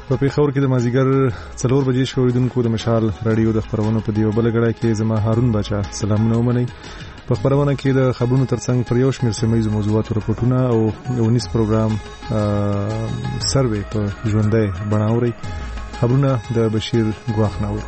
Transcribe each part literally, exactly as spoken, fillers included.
په پیښور کې د مازیګر څلور بجې شوریدونکو د مشال رادیو د خبرونو په دیو بل غړای کې زما هارون بچا سلامونه ومنئ. په خبرونه کې د خبرونو ترڅنګ پر یو شمېر سیمه موضوعاتو رپورټونه او ونیس پروګرام سروې په ژوندۍ بڼاوري. خبرونه د بشیر ګواخ ناور.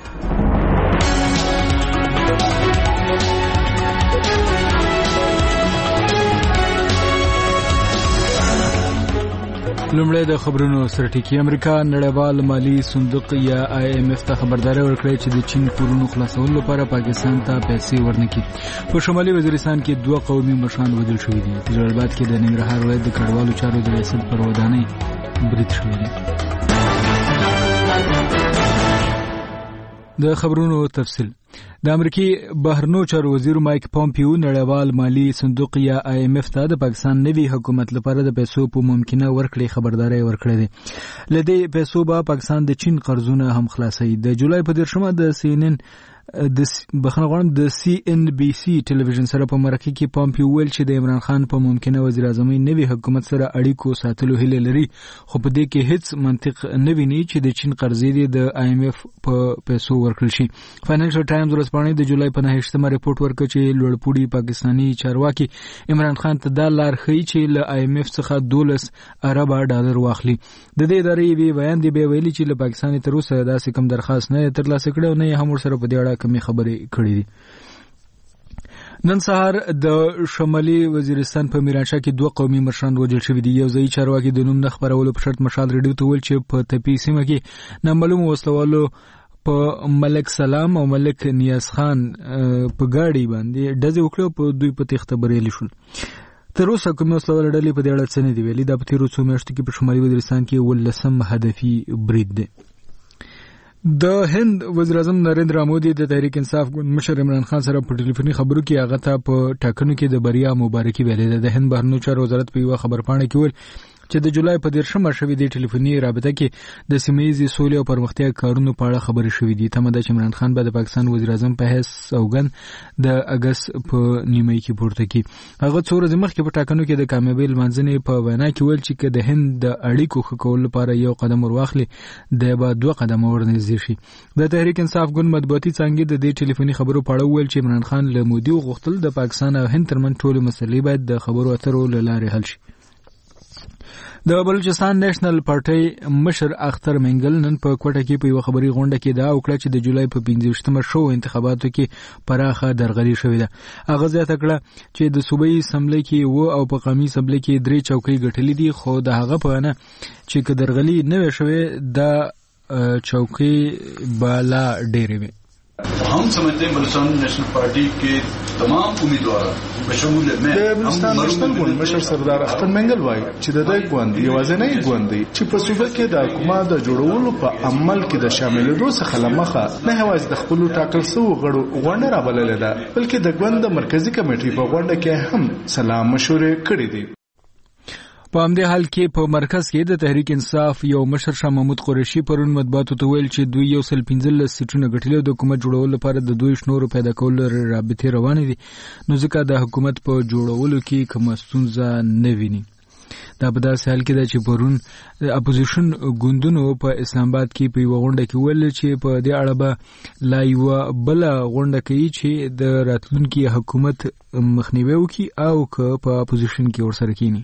لومړی د خبرونو سرټیکی. امریکا نړیوال مالی صندوق یا آی ایم اف ته خبرداري ورکړې چې د چین پورونو خلاصولو لپاره پاکستان ته پیسې ورنکړي. په شمالي وزیرستان کې دوه قومي مشران وژل شوي دي. په جلال کې د ننګرهار ولایت د کډوالو چارو د ریاست پر ودانۍ برید شوی دی. د خبرونو تفصیل. د امریکای بهرنیو چارو وزیر مایک پامپیو نړیوال مالی صندوق یا آی ایم اف ته د پاکستان نوي حکومت لپاره د پیسو په ممکنه ورکړې خبرداري ورکړې ده. لدې پیسو به پاکستان د چین قرضونه هم خلاصوي. د جولای په دیرشمه د سی ان ان د بخنه غواړم د سی ان بي سي ټلویزیون سره په مرکه کې پامپیو ویل چې د عمران خان په ممکنه وزیر اعظم نوي حکومت سره اړیکو ساتلو هیله لري، خو په دې کې هیڅ منطق نه ویني چې د چین قرضې د آی ایم اف په پیسو ورکړل شي. فاینانشل ټایمز ورځپاڼې د جولای په نهه ریپورت ورکړ چې لوړپوړي پاکستاني چارواکي عمران خان ته دا لار ښیي چې له آی ایم اف څخه دولس ارب ډالر واخلي. د دې ادارې به بیان دی به ویلي چې له پاکستان تر اوسه داسې کوم درخواست نه ترلاسه کړو نه هم ورسره په دې اړه کومې خبرې کړې دي. نن سهار د شمالي وزیرستان په میرانشاه کې دوه قومي مشران وژل شوي دي. یو ځای چارواکي د نوم نه خبرولو په شرط مشال ریډیو ته ویل چې په تپي سیمه کې نامعلوم وسلوالو په ملک سلام او ملک نیاز خان په ګاډي باندې ډزې وکړې په دوی په تخته بریالي شول. تر اوسه کومې وسلوال ډلې په دې اړه څه نه دي ویلي. دا په تیرو څو میاشتو کې په شمالي وزیرستان کې ولسم هدفي برید دی. د هند وزیر اعظم نریندرا مودي د تحریک انصاف ګوند مشر عمران خان سره په ټلیفوني خبرو کې هغه ته په ټاکنو کې د بریا مبارکي ویلې ده. د هند بهرنیو چارو وزارت په یو خبرپاڼه کې ویل چې د جولای په دیرشمه شوې د ټلیفوني رابطه کې د سیمه‌ییزې سولې او پرمختیا کارونو په اړه خبرې شوې دي. تمه ده چې عمران خان به د پاکستان وزیر اعظم په حیث سوګند د اگست په نیمه کې پورته کړي. هغه څو ورځې مخکې په ټاکنو کې د کامیابی لمانځنې په وینا کې ویل چې که د هند د اړیکو ښه کولو لپاره یو قدم ورواخلي د به دوه قدمه ورنږدې شي. د تحریک انصاف ګوند مطبوعاتي څانګې د دې ټلیفوني خبرو په اړه ویل چې عمران خان له مودي وغوښتل د پاکستان او هند ترمنځ ټولې مسلې باید د خبرو اترو له لارې حل شي. د بلوچستان نېشنل پارټي مشر اختر منګل نن په کوټه کې په یو خبري غونډه کې دا وکړه چې د جولای په پنځوستمه شو انتخاباتو کې پراخه درغلي شوې ده. هغه زیاته کړه چې د صوبایي اسمبلی کې و او په قومي اسمبلی کې درې چوکۍ ګټلې دي، خو د هغه په اړه چې که درغلي نه وي شوې د چوکۍ بالا ډېرې وي. हम समझते हैं बलूचिस्तान नेशनल पार्टी के तमाम उम्मीदवार बशमूल में د بلوچستان نېشنل ګوند مشر سردار اختر منګل وایي چې د دې ګوند یوازینی ګوند دی چې په صوبه کې د حکومت د جوړولو په عمل کې د شاملېدو څخه لمخه نه یوازې د خپل ټاکل شوو غړو غونډه رابللې ده، بلکې د ګوند د مرکزی کمیټې په غونډه کې هم سلام مشورې کړې دي. په همدې حال کې په مرکز کې د تحریک انصاف یو مشر شاه محمود قریشي پرون مطبوعاتو ته ویل چې دوی یو سل پنځلس سیټونه ګټلي د حکومت جوړولو لپاره د دوی شنورو پیدا کولو رابطې روانې دي، نو ځکه د حکومت په جوړولو کې کومه ستونزه نه ویني. دا په داسې حال کې ده چې پرون اپوزیشن ګوندونو په اسلام آباد کې په یوه غونډه کې ویل چې په دې اړه به لا یوه بله غونډه کوي چې د راتلونکي حکومت مخنیوی وکړي او که په اپوزیشن کې ورسره کینی.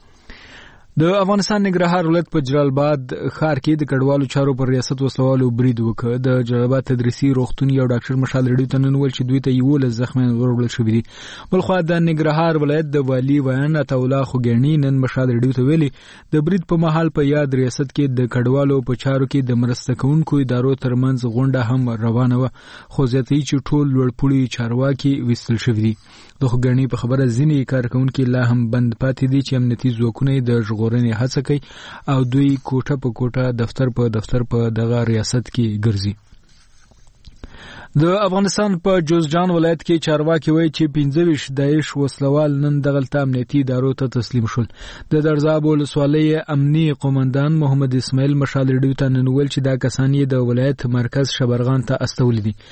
د افغانستان ننګرهار ولایت په جلال آباد ښار کې د کډوالو چارو پر ریاست وسلوالو برید وکړ. د جلال آباد تدریسي روغتون یو ډاکټر مشال ریډیو ته نن ویل چې دوی ته یولس زخمیان وروړل شوي دي. بلخوا د ننګرهار ولایت د والي ویان عطاالله خوګیڼي نن مشال ریډیو ته ویلي د برید په مهال په یاد ریاست کې د کډوالو په چارو کې د مرسته کوونکو ادارو ترمنځ غونډه هم روانه وه، خو زیاتوي چې ټول لوړپوړي چارواکي ویستل شوي دي. د خوګیڼي په خبره ځینې کارکوونکي لا هم بند پاتې دي چې امنیتي ځواکونه د ژغورنې هڅه کوي او دوی کوټه په کوټه دفتر په دفتر په دغه ریاست کې ګرځي. د افغانستان په جوزجان ولایت کې چارواکي وایي چې پنځه ویشت داعش وسلوال نن دغلته امنیتي ادارو ته تسلیم شول. د درزاب ولسوالۍ امني قومندان محمد اسماعیل مشال ریډیو ته نن ویل چې دا کسان یې د ولایت مرکز شبرغان ته استولي دي.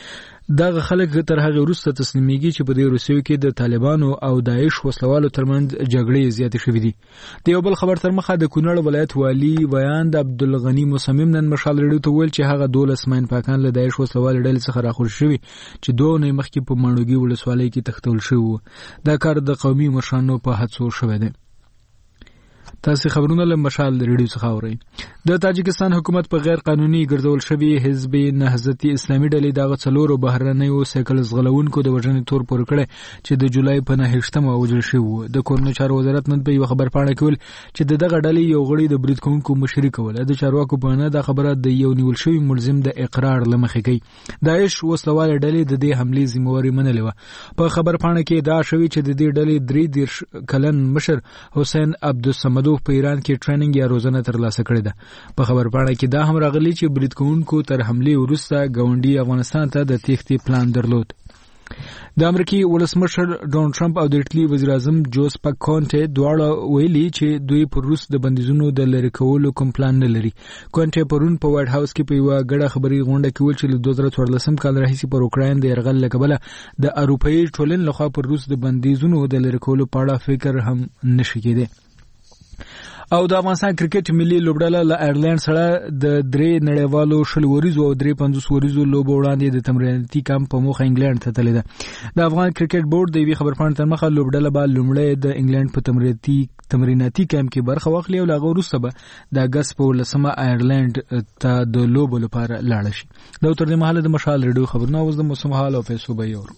دغه خلک تر هغه وروسته تسلیمېږي چې په دې روسیو کې د طالبانو او داعش وسلوالو ترمنځ جګړې زیاتې شوې دي. د یو بل خبر تر مخه د کونړ ولایت والی بیان د عبدالغنی مصمم نن مشال رډیو ته ویل چې هغه دولس ماین پاکان له داعش وسلوال ډلې څخه راخور شوي چې دوه نه مخکې په ماڼوګي ولسوالۍ کې تښتول شوي. دا کار د قومي مشرانو په هڅو شوی دی. تاسو خبرونه له مشال ریډیو څخه اورئ. د تاجکستان حکومت په غیر قانوني ګرځول شوی حزب نهضت اسلامي ډلې دغه څلورو بهرنیو سایکل زغلونکو د وژنې تور پورې کړی چې د جولای په نهشتمه وژل شوی. د کورنۍ چارو وزارت نن په یو خبر پاڼه کې ویل چې دغه ډلې یو غړي د برید کوونکو مشري کوله. د چارواکو په نه د خبره د یو نیول شوی ملزم د اقرار لمخې کوي. داعش وسلوال ډلې د دې حملې ذمہواری منلې و. په خبر پاڼه کې دا شوی چې د دې ډلې درې دیرش کلن مشر حسین عبدالصمد په ایران کې ټریننګ یا روزنه ترلاسه کړې ده. په خبر پاڼه کې دا هم راغلی چې برید کوونکو تر حملې وروسته ګاونډي افغانستان ته د تېښتې پلان درلود. د امریکای ولسمشر ډونالد ټرمپ او د ایټالي وزیر اعظم جوزپک کونټه دواړه ویلي چې دوی پر روس د بندیزونو د لری کولو کوم پلان نه لري. کونټه پرون په وایټ هاوس کې په یو غړه خبري غونډه کې ویل چې له دوه زره څوارلسم کال راهیسې پر اوکراین د يرغل لکبله د اروپאי ټولنې لخوا پر روس د بندیزونو د لری کولو په اړه فکر هم نشي کېده. او د افغانستان کرکټ ملي لوبډله له آیرلند سره د درې نړیوالو شل وریزو او درې پنځوس وریزو لوبو وړاندې د تمریناتي کمپ په موخه انګلند ته تللی ده. د افغان کرکټ بورډ د یوې خبرپاڼې تر مخه لوبډله به لومړی د انګلند په تمریناتي تمریناتي کمپ کې برخه واخلي او له هغه وروسته به د اګست په ولسمه آیرلند ته د لوبو لپاره لاړه شي. دا تر دې مهاله د مشال ریډیو خبرونه اوس د موسم حال او پیسو به یورو.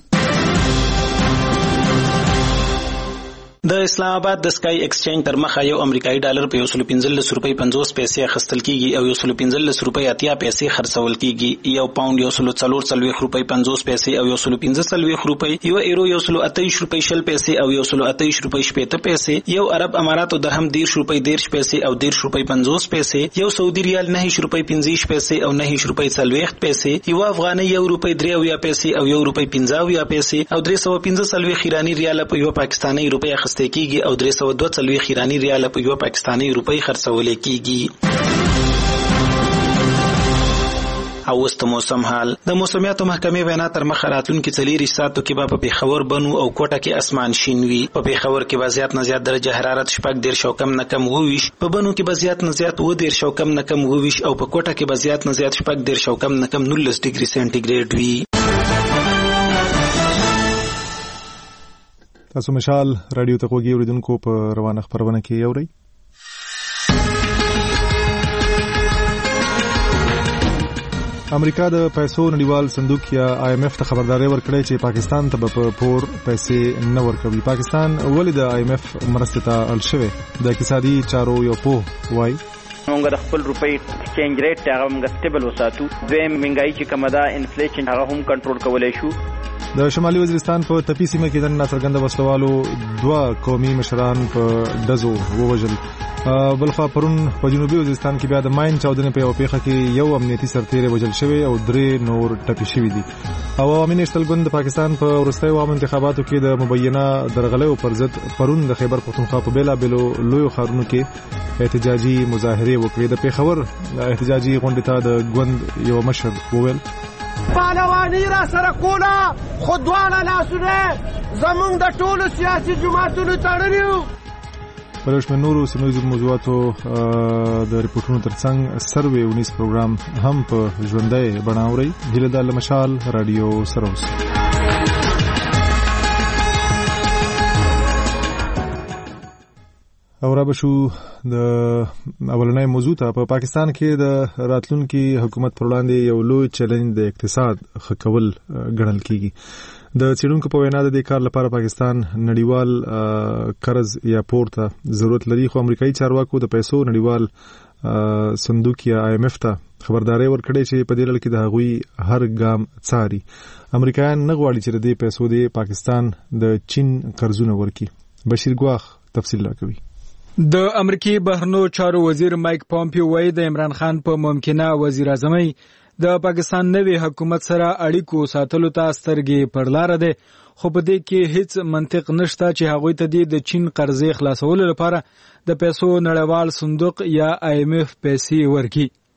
د اسلام آباد د سکای ایکسچینج تر مخه یو امریکایي ډالر په یو سل پنځلس روپۍ پنځوس پیسې اخیستل کیږي او یو سل پنځلس روپۍ اتیا پیسې خرڅول کیږي. یو پاوند یو سل څلور څلوېښت روپۍ پنځوس پیسې او یو سل پنځه څلوېښت روپۍ، یو ایرو یو سل اته ویشت روپۍ شل پیسې او یو سل اته ویشت روپۍ شپېته پیسې، یو عرب اماراتو درهم دېرش روپۍ دېرش پیسې او دېرش روپۍ پنځوس پیسې، یو سعودي ریال نهه ویشت روپۍ پنځه ویشت پیسې او نهه ویشت روپۍ څلوېښت پیسې، یو افغانۍ یو روپۍ درې اویا پیسې او یو روپۍ پنځه اویا پیسې او درې سوه پنځه څلوېښت ایراني ریاله په یو پاکستاني روپۍ اخیستل کیږي او درې سوه دوه څلوېښت ایراني ریاله په یو پاکستاني روپۍ خرڅول کیږي. او اوس د موسم حال. د موسمیاتو محکمې وینا تر مخه راتلونکي څلېرویشت ساعتو کې به په پېښور، بنو او کوټه کې اسمان شین وي. په پېښور کې به زیات نه زیات درجه حرارت شپږ دېرش او کم نه کم اووه ویشت، په بنو کې به زیات نه زیات اووه دېرش او کم نه کم اووه ویشت او په کوټه کې به زیات نه زیات شپږ دېرش او کم نه کم نولس ډګري سینټیګریډ وي. تاسو مشال رادیو ته غوږی اوریدونکو په روانه خبرونه کې اورئ. امریکا د پیسو نړیوال صندوق یا آی ایم ایف ته خبرداري ورکړې چې پاکستان ته په پور پیسې نه ورکوي. پاکستان ولې د آی ایم ایف مرستې ته اړ شوی؟ د اقتصادي چارو یو پوه وایي موږ د خپل روپۍ ایکسچینج ریټ هغه موږ سټیبل وساتو. دویم منګایي چې کومه ده انفلیشن هغه هم کنټرول کولی شو. د شمالي وزیرستان په تپي سیمه کې د ناڅرګنده وسلوالو دوه قومي مشران په ډزو ووژل. بلخوا پرون په جنوبي وزیرستان کې بیا د ماین چاودنې په یو پیښه کې یو امنیتي سرتیری وژل شوی او درې نور ټپي شوي دي. او عوامي نېشنل ګوند د پاکستان په وروستیو عامو انتخاباتو کې د مبینه درغلیو پر ضد پرون د خیبر پختونخوا په بېلابېلو لویو ښارونو کې احتجاجي مظاهرې وکړې. د پېښور احتجاجي غونډې ته د ګوند یو مشر وویل پهلواني را سره کوله، خو دواړه لاسونه زموږ د ټولو سیاسي جماعتونو تړلي وو. بلوش من نورو سیمایزو موضوعاتو د ریپورټونو ترڅنګ سروې ونیس پروګرام هم په ژوندۍ بڼه اورئ. هیله ده له مشال رادیو سره اوسئ. او را بشو د اولنۍ موضوع ته. په پاکستان کې د راتلونکي حکومت پر وړاندې یو لوی چیلنج د اقتصاد ښه کول ګڼل کیږي. د څېړونکو په وینا د دې کار لپاره پاکستان نړیوال قرض یا پور ته ضرورت لري، خو امریکایي چارواکو د پیسو نړیوال صندوق یا آی ایم ایف ته خبرداري ورکړې چې په دې لړ کې د هغوی هر ګام څاري. امریکایان نه غواړي چې د دې پیسو د پاکستان د چین قرضونه ورکړي. بشیر ګواخ تفصیل راکوي. د امریکای بهرنیو چارو وزیر مایک پامپیو وایي د عمران خان په ممکنه وزیر اعظمۍ د پاکستان نوي حکومت سره اړیکو ساتلو ته سترګې پر لاره ده، خو په دې کې هیڅ منطق نشته چې هغوی ته د چین قرضې خلاصولو لپاره د پیسو نړیوال صندوق یا آی ایم ایف پیسې ورکړي.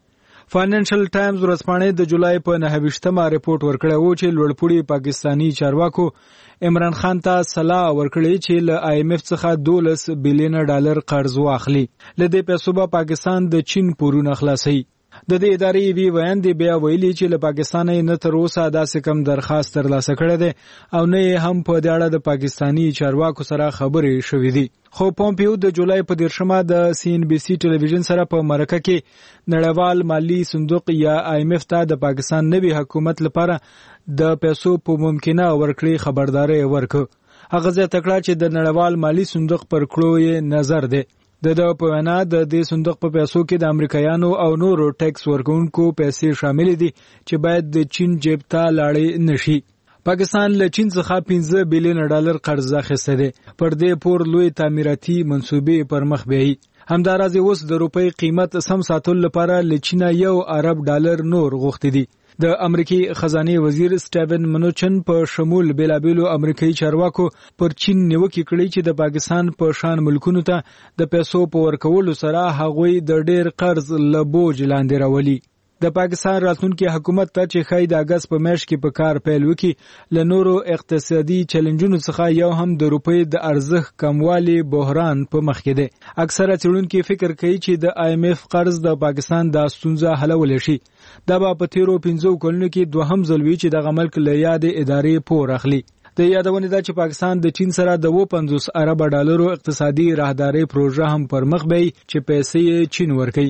فاینانشل ټایمز ورځپاڼې د جولای په نهه ویشتمه ریپورت ورکړی و چې لوړپوړي پاکستانی چارواکو عمران خان ته سلاح ورکړې چې له آی ایم ایف څخه دولس بلین ډالر قرض واخلي. له دې پیسو به پاکستان د چین پورونه خلاصوي. د دې ادارې وی ویاندې بیا ویلي چې له پاکستان نه تر اوسه داسې کم درخواست ترلاسه کړی دی او نه هم په دې اړه د پاکستانی چارواکو سره خبرې شوې دي. خو پومپیو د جولای په دیرشمه د سی ان بي سي ټلویزیون سره په مرکه کې نړیوال مالی صندوق یا آی ایم ایف ته د پاکستان نوي حکومت لپاره د پیسو په ممکنه ورکړې خبرداري ورکړه. هغه زیاته کړه چې د نړیوال مالی صندوق پر کړو یې نظر دی. د د په وینا د دې صندوق په پیسو کې د امریکایانو او نورو ټیکس ورکونکو پیسې شامل دي چې باید د چین جیب ته لاړې نشي. پاکستان له چین څخه پنځه بلین ډالر قرض اخیستی دی. پر دې پور لوی تعمیراتي منصوبې پر مخ بیایي. همداراز اوس د روپۍ قیمت سم ساتلو لپاره له چینه یو ارب ډالر نور غوښتي دي. د امریکای خزانه وزیر سټیون منوچن په شمول بیلابیلو امریکایي چارواکو پر چین نیوکه کړې چې د پاکستان په شان ملکونو ته د پیسو په ورکولو سره هغوی د ډیر قرض له بوج لاندې راولي. د پاکستان راتلونکي حکومت ته چې خای د اگست په میاشت کې په کار پیل وکړي له نورو اقتصادي چیلنجونو څخه یو هم د روپۍ د ارزښت کموالي بحران په مخ کې دی. اکثره څېړونکي فکر کوي چې د آی ایم ایف قرض د پاکستان د ستونزه حلولی شي. دا به په تیرو پنځو کلونو کې دوهم ځل وي چې دغه ملک له یادې ادارې پور اخلي. د یادونې ده چې پاکستان د چین سره د اووه پنځوس ارب ډالرو اقتصادي راهدارۍ پروژه هم پر مخ بیایي چې پیسې یې چین ورکوي.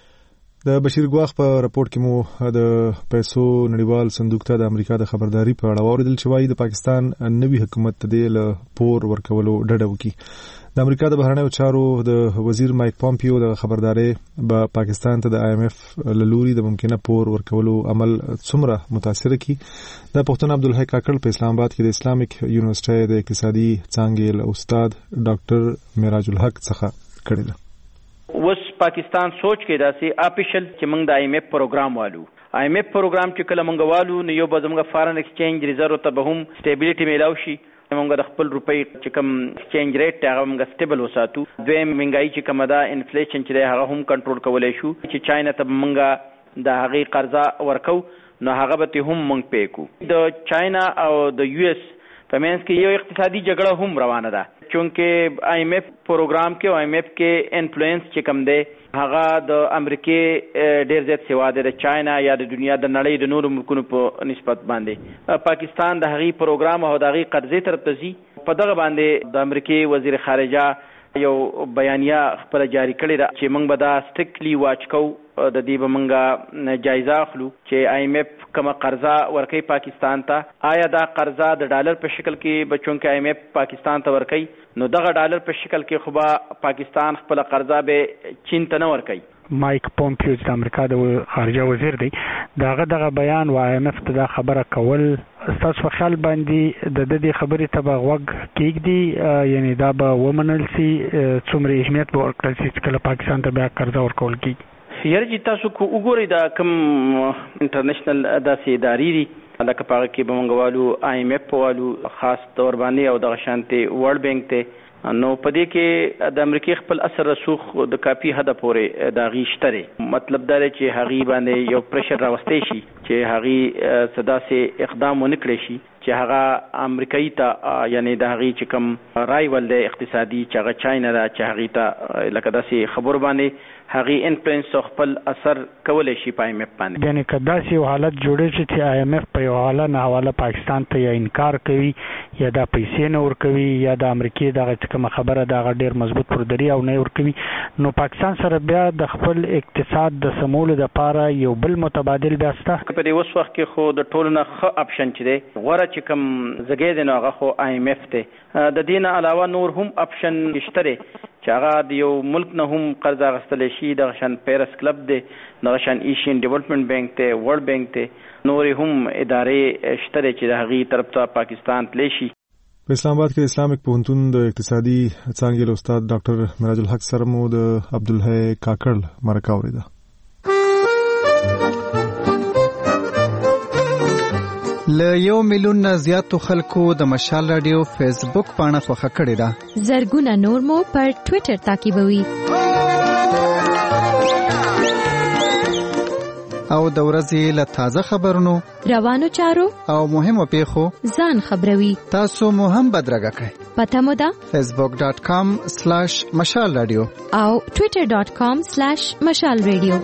د بشیر ګواخ په راپورټ کې مو د پیسو نړیوال صندوق ته د امریکا د خبرداري په اړه واوریدل چې وايي د پاکستان نوي حکومت ته د پور ورکولو ډډه وکړي. د امریکا د بهرنیو چارو د وزیر مایک پومپیو د خبرداري به پاکستان ته د آی ایم ایف له لوري د ممکنه پور ورکولو عمل څومره متاثر کړي. د پښتون عبدالحی کاکړ په اسلام آباد کې د اسلامیک یونیورسيټي د اقتصادي څانګې له استاد ډاکټر معراج الحق څخه کړی ده. وس پاکستان سوچ کې داسې اپیشل چې موږ د آی ایم ایف پروګرام والو آی ایم ایف پروګرام چې کله موږ والو نو یو به زموږ فارن ایکسچینج ریزرو ته به هم سټیبلیټي میلاو شي. موږ د خپل روپۍ چې کوم ایکسچینج ریټ هغه موږ سټیبل وساتو. دویم مهنګایي چې کومه ده انفلیشن چې دی هغه هم کنټرول کولی شو. چې چاینا ته موږ د هغې قرضه ورکو نو هغه به هم موږ پی کو. د چاینا او د یو اس په منځ کې یو اقتصادي جګړه هم روانه ده چونکه آی ایم ایف پروګرام کې او آی ایم ایف کې انفلوئنس چې کم دی هغه د امریکای ډیر زیات سیوا دی د چاینا یا د دنیا د نړۍ د نورو ملکونو په نسبت باندې. پاکستان د هغې پروګرام او د هغې قرضې طرف ته ځي. په دغه باندې د امریکای وزیر خارجه یو بیانیه خپل جاری کړی ده چې موږ به دا سټریکټلی واچ کوو. د دې به موږ جایزه اخلو چې آی ایم ایف کومه قرضه ورکوي پاکستان ته آیا دا قرضه د ډالر په شکل کې به چونکه آی ایم ایف پاکستان ته ورکوي نو دغه ډالر په شکل کې خو به پاکستان خپل قرضه به چین ته نه ورکوي. مایک پومپیو د امریکا د خارجه وزیر دی داغه دغه بیان و آی ایم ایف ته دا خبره کول ستاسو په خیال باندې د دې خبرې ته به غوږ کېږدي یعنی دا به ومنل سي څومره اهمیت به ورکړل سي چې کله پاکستان ته بیا قرضه ورکول کېږي؟ یاره چې تاسو کو وګورئ دا کوم انټرنیشنل داسې ادارې دي لکه په هغه کې به موږ والو آی ایم ایف والو خاص طور باندې او دغه شانتې ورلډ بینک ته نو په دې کې د امریکای خپل اثر رسوخ د کافي حد پورې د هغې شته دی. مطلب دا دی چې هغې باندې یو پریشر راوستی شي چې هغې څه داسې اقدام ونه کړی شي چې هغه امریکایي ته یعنی د هغې چې کوم رایول دی اقتصادي چې هغه چاینا ده چې هغې ته لکه داسې خبرو باندې هغې انفلوئنس او خپل اثر کولی شي په آی ایم ایف باندې. یعنې که داسې یو حالت جوړی شي چې آی ایم ایف په یو حاله نه حواله پاکستان ته یا انکار کوي یا دا پیسې نه ورکوي یا د امریکې دغه چې کومه خبره ده هغه ډېر مضبوط پردري او نه ورکوي نو پاکستان سره بیا د خپل اقتصاد د سمولو دپاره یو بل متبادل بیا شته؟ په دې اوس وخت کې خو د ټولو نه ښه اپشن چې دی غوره چې کوم ځګی دی نو هغه خو آی ایم ایف دی. د دې نه علاوه نور هم اپشن شته دی چې هغه د یو ملک نه هم قرض اخیستلی شي. دغه شان پیرس کلب دی دغه شان ایشین ډیولپمنټ بینک دی ورلډ بینک دی نورې هم ادارې شته دی چې د هغې طرف ته پاکستان تلی شي. په اسلام آباد کې د اسلامیک پوهنتون د اقتصادي څانګې له استاد ډاکټر معراج الحق سره مو د عبدالحی کاکړ مرکه اورېده. له یو میلیون نه زیاتو خلکو د مشال رادیو فیسبوک پاڼه خوښه کړې ده. زرګونه نور مو پر ټویټر تعقیبوي. او د ورځې له تازه خبرونو روانو چارو او مهمو پیښو ځان خبروي. تاسو مو هم بدرګه کړئ. پته مو ده فیسبوک ډاٹ کام سلیش مشال رادیو او ټویټر ډاٹ کام سلیش مشال رادیو.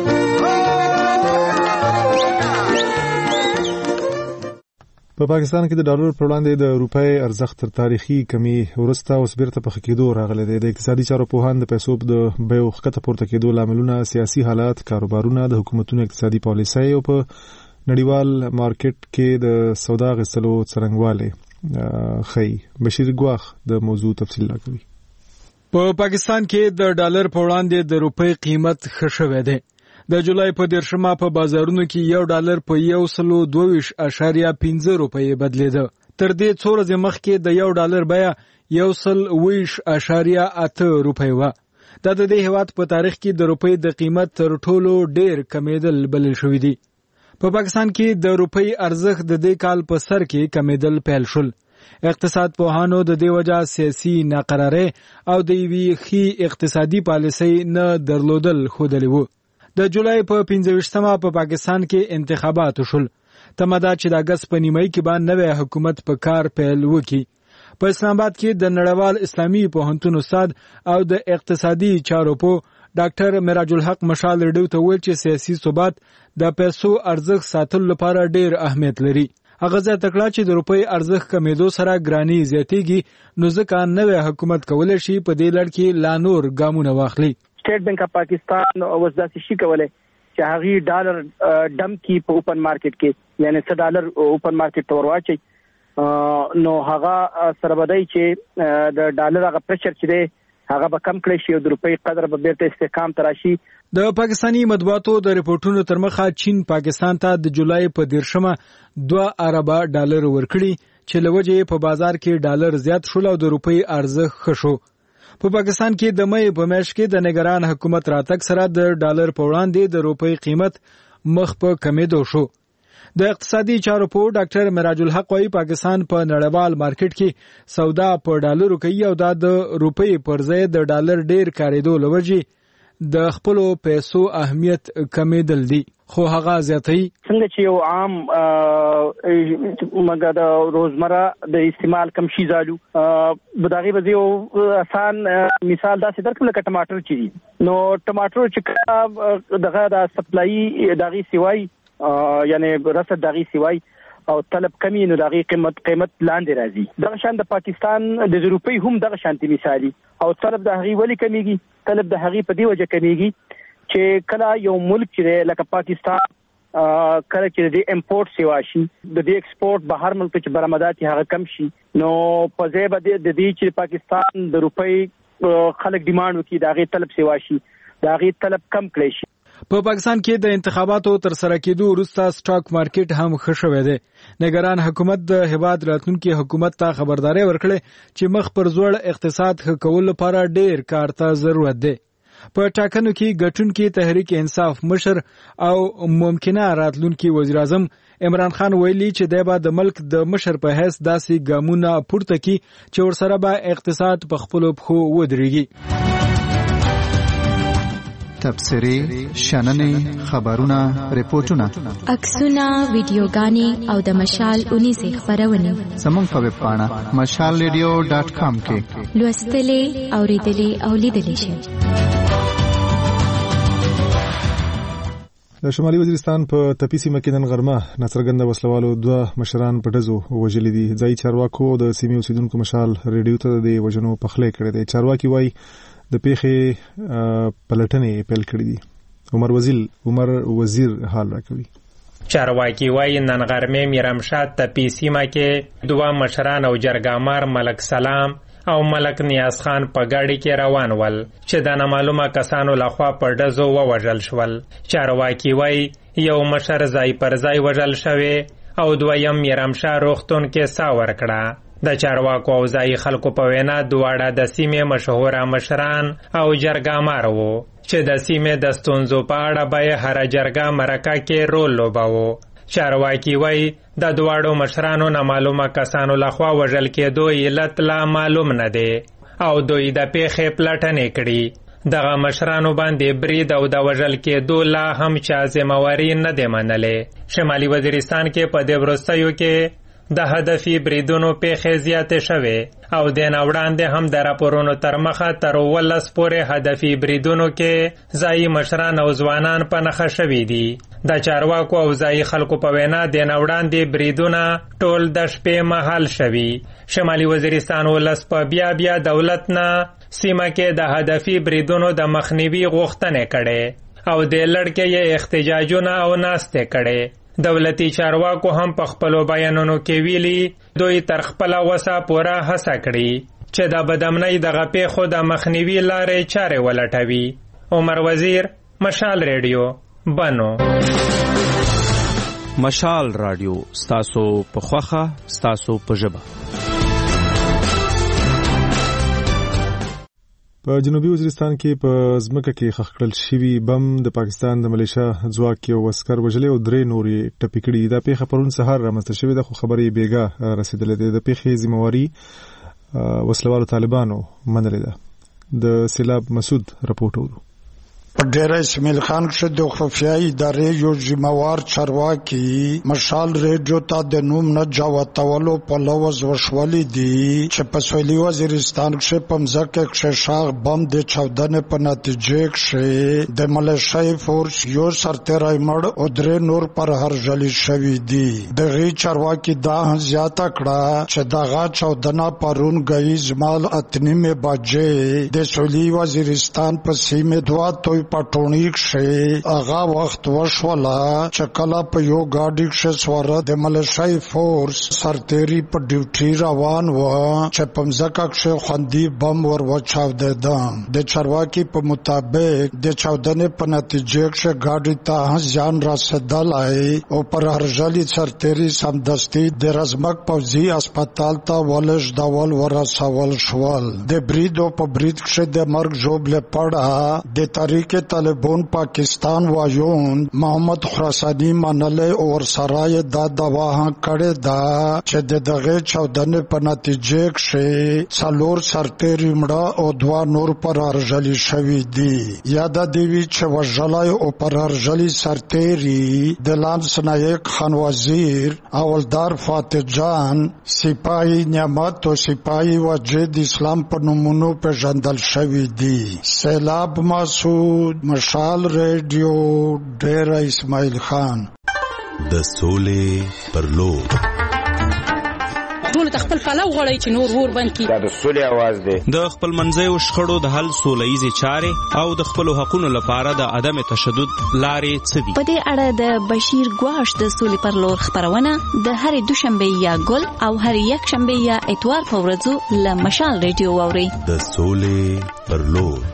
په پاکستان کې د ډالر پر وړاندې د روپۍ ارزښت تر تاریخي کمی ورسته اوس بیرته په کېدو راغلی دی. د اقتصادي چارو پوهان د پیسو د بیو ښکته پورته کېدو لاملونه سیاسي حالات، کاروبارونه، د حکومتونو اقتصادي پالیسۍ او په نړیوال مارکیټ کې د سودا غستلو څرنګوالی ښیي. بشیر ګواخ د موضوع تفصیل راکوي. په پاکستان کې د ډالر پر وړاندې د روپۍ قیمت ښه شوی دی. د جولای په دیرشمه په بازارونو کې یو ډالر په یو سلو دوه اشاریه پنځه روپۍ بدلیده. تر دې څو ورځې مخکې د یو ډالر بیه یو سل اوه اشاریه اته روپۍ وه. دا د دې هیواد په تاریخ کې د روپۍ د قیمت تر ټولو ډیر کمیدل بلل شوی دی. په پاکستان کې د روپۍ ارزښت د دې کال په سر کې کمیدل پیل شول. اقتصاد پوهانو د دې وجہ سیاسي ناقراری او د یوې ښې اقتصادي پالیسۍ نه درلودل ښودلی وو. د جولای په پنځه ویشتمه په پاکستان کې انتخابات شول. تمه ده چې د اګست په نیمایي کې به نوی حکومت په کار پیل وکړي. په اسلام آباد کې د نړیوال اسلامي پوهنتون استاد او د اقتصادي چارو پوه ډاکټر مراج الحق مشال رډیو ته ویل چې سیاسي ثبات د پیسو ارزښت ساتلو لپاره ډیر اهمیت لري. هغه زیاته کړه چې د روپۍ ارزښت کمیدو سره ګرانی زیاتېږي، نو ځکه نوی حکومت کولی شي په دې لړ کې لا نور ګامونه واخلي. سټیټ بانک اف پاکستان اوس داسې شي کولای چې هغه ډالر ډم کی په اوپن مارکیټ کې، یعنی څه ډالر اوپن مارکیټ ته ورواچي، نو هغه سره بدای چې د ډالر هغه پریشر چې دی هغه به کم کړی شي او د روپۍ قدر به بیرته استحکام ته راشي. د پاکستانی مطبوعاتو د ریپورتونو تر مخه چین پاکستان ته د جولای په دیرشمه دوه اربه ډالر ورکړي چې لوجه په بازار کې ډالر زیات شول او د روپۍ ارزښت ښه شو. په پاکستان کې د مې په میاشت کې د نگران حکومت راتګ سره د ډالر په وړاندې د روپۍ قیمت مخ په کمیدو شو. د اقتصادي چارو په ډاکټر مراج الحق وايي پاکستان په نړیوال مارکیټ کې سودا په ډالرو کوي او دا د روپۍ پر ځای د ډالر ډیر کاریدو لوجه د خپل پیسو اهمیت کمیدل دي. خو هغه زیاتې څنګه چې یو عام مګر د روزمره د استعمال کم شي زالو بداغي به یو آسان مثال دا چې درکړل ک ټماټر چي نو ټماټر چې دغه د سپلای دغه سیوای یعنی رسد دغه سیوای او طلب کمی نو دغه قیمت قیمت لاندې راځي. دغه شان د پاکستان د روپۍ هم دغه شانتي مثالی او طلب د هغه ولی کمیږي، طلب د هغه په دی وجه کمیږي چې کله یو ملک چې لکه پاکستان کله چې د امپورټ سیوا شي د دې ایکسپورټ بهر ملک ته برآمدات هغه کم شي، نو په ځای به د دې چې پاکستان د روپۍ خلک ډیماند وکړي د هغه طلب سیوا شي، د هغه طلب کم کړي شي. په پاکستان کې د انتخاباتو تر سره کېدو وروسته سټاک مارکیټ هم ښه شوی دی. نگران حکومت د هیواد راتلونکي حکومت ته خبرداري ورکړه چې مخ پر ځوړ اقتصاد ښه کولو لپاره ډیر کار ته ضرورت دی. په ټاکنو کې ګټونکي تحریک انصاف مشر او ممکنه راتلونکي وزیر اعظم عمران خان ویلي چې دی به د ملک د مشر په حیث داسې ګامونه پورته کړي چې ورسره به اقتصاد په خپلو پښو ودرېږي. تبصرې، شننې، خبرونه، ریپورتونه، عکسونه، ویډیوګانې او د مشال اونیزې خبرونه زموږ په ویب پاڼه مشال ریډیو ډاټ کام کې لوستلې، اوریدلې او لیدلې شئ. د شمالي وزیرستان په تپي سیمه کې نن غرمه ناڅرګنده وسلوالو دوه مشران په ډزو وژلي دي. ځایي چارواکو د سیمې اوسیدونکو مشال ریډیو ته د وژنو پخلی کړی دی. چارواکي وایي د پیښې پلټنې پیل کړې دي. عمر وزیر عمر وزیر حال راکوي. چارواکي وایي نن غرمه میرمشاد تپي سیمه کې دوه مشران او جرګامار ملک سلام او ملک نیاز خان په گاډي کې روان ول چې د نامعلومه کسانو لخوا په ډزو ووژل شول. چارواکي وایي یو مشر ځای پر ځای وژل شوی او دویم میرمشاه روغتون کې ساه ورکړه. د چارواکو او ځایي خلکو په وینا دواړه د سیمې مشهوره مشران او جرګامار وو چې د سیمې د ستونزو په اړه به یې هره جرګه مرکه کې رول لوباوه. چارواکي وایي د دواړو مشرانو نامعلومه کسانو لخوا وژل کېدو علت لا معلوم نه دی او دوی د پیښې پلټنې کړي. دغه مشرانو باندې برید او د وژل کېدو لا هم چا ذمهواري نه دی منلې. شمالي وزیرستان کې په دې وروستیو کې د هدفي بریدونو پیښې زیاتې شوې او د نه وړاندې هم د راپورونو تر مخه تر اوولس پورې هدفي بریدونو کې ځایي مشران او ځوانان په نښه شوي دي. د چارواکو او ځایي خلکو په وینا د نه وړاندې بریدونه ټول د شپې مهال شوي. شمالي وزیرستان ولس په بیا بیا دولت نه سیمه کې د هدفي بریدونو د مخنیوي غوښتنې کړې او د لړکې یې احتجاجونه او ناستې کړې. دولتي چارواکو هم په خپلو بیانونو کې ویلي دوی تر خپله وسه پوره هڅه کړي چې د بدامنۍ دغه پیښو د مخنیوي لارې چارې ولټوي. عمر وزیر، مشال ریډیو، بنو. مشال رادیو، ستاسو په خوښه، ستاسو په ژبه. په جنوبي وزیرستان کې په ځمکه کې ښخ کړل شوي بم د پاکستان د ملیشیا ځواک یو عسکر وژلی او درې نورې ټپي کړي. دا پیښه پرون سهار رامنځته شوې ده، خو خبرې بیګا رسېدلې ده. د پیښې ذمهواري وسلوالو طالبانو منلې ده. د سیلاب مسعود رپورټ اورو. په ډیره اسماعیل خان کې د خفیه ادارې یو ذمہوار چارواکي مشال ریډیو ته د نوم نه جوړولو په لوز وشولې دي چې په سویلي وزیرستان کې په مځکه کې شاغ بم د چاودنې په نتیجه کې د ملیشیا فورس یو سرتیری مړ او درې نور پر هرجلی شوي دي. دغه چارواکي دا زیاته کړه چې دغه چاودنه پرون غي زمال اتنیمه بجې د سویلي وزیرستان په سیمه دوه توي پټونیک شي هغه وخت وشولا چې کله په یو ګاډي کې سواره د ملیشیا فورس سرتیری په ډیوټي روان و چې په مځکه کې خوندي بم ور وچاوده. د چارواکي په مطابق د چاودنې په نتیجه کې ګاډي ته ځان رسیدلی او پر هرجلی سرتیری سمدستي د رزمک پوځي هسپتال ته ولش ډول ورسول شول. د بریدو په برید کې د مرګ ژوبله پړه د تاریخ طالبان پاکستان وایون محمد خراسانی منله او سرای دا دوا کړه دا چې د دغه چاودنې په نتیجه کې څلور سرتیری مړه او دوا نور پر هرجلی شوي دي. یاد دی چې وژلای او پر هرجلی سرتیری د لانس نایک خان وزیر اولدار فاتح جان سپاهی نعمت او سپاهی وجد اسلام په نومونو په ژوندل شوي دي. سیلاب مسعود، مشال ریډیو، ډیره اسماعیل خان. د سولې پر لور ټول خپل پلو غړی چې نور ور بند کی. دا د سولې आवाज دی. د خپل منځیو شخړو د حل سولهیزي چارې او د خپل حقوقو لپاره د عدم تشدد لارې څه دي. په دې اړه د بشیر ګواش د سولې پر لور خبرونه د هرې دوشنبه یا ګل او هرې یک شنبه یا اتوار په ورځو له مشال ریډیو واوري. د سولې پر لور.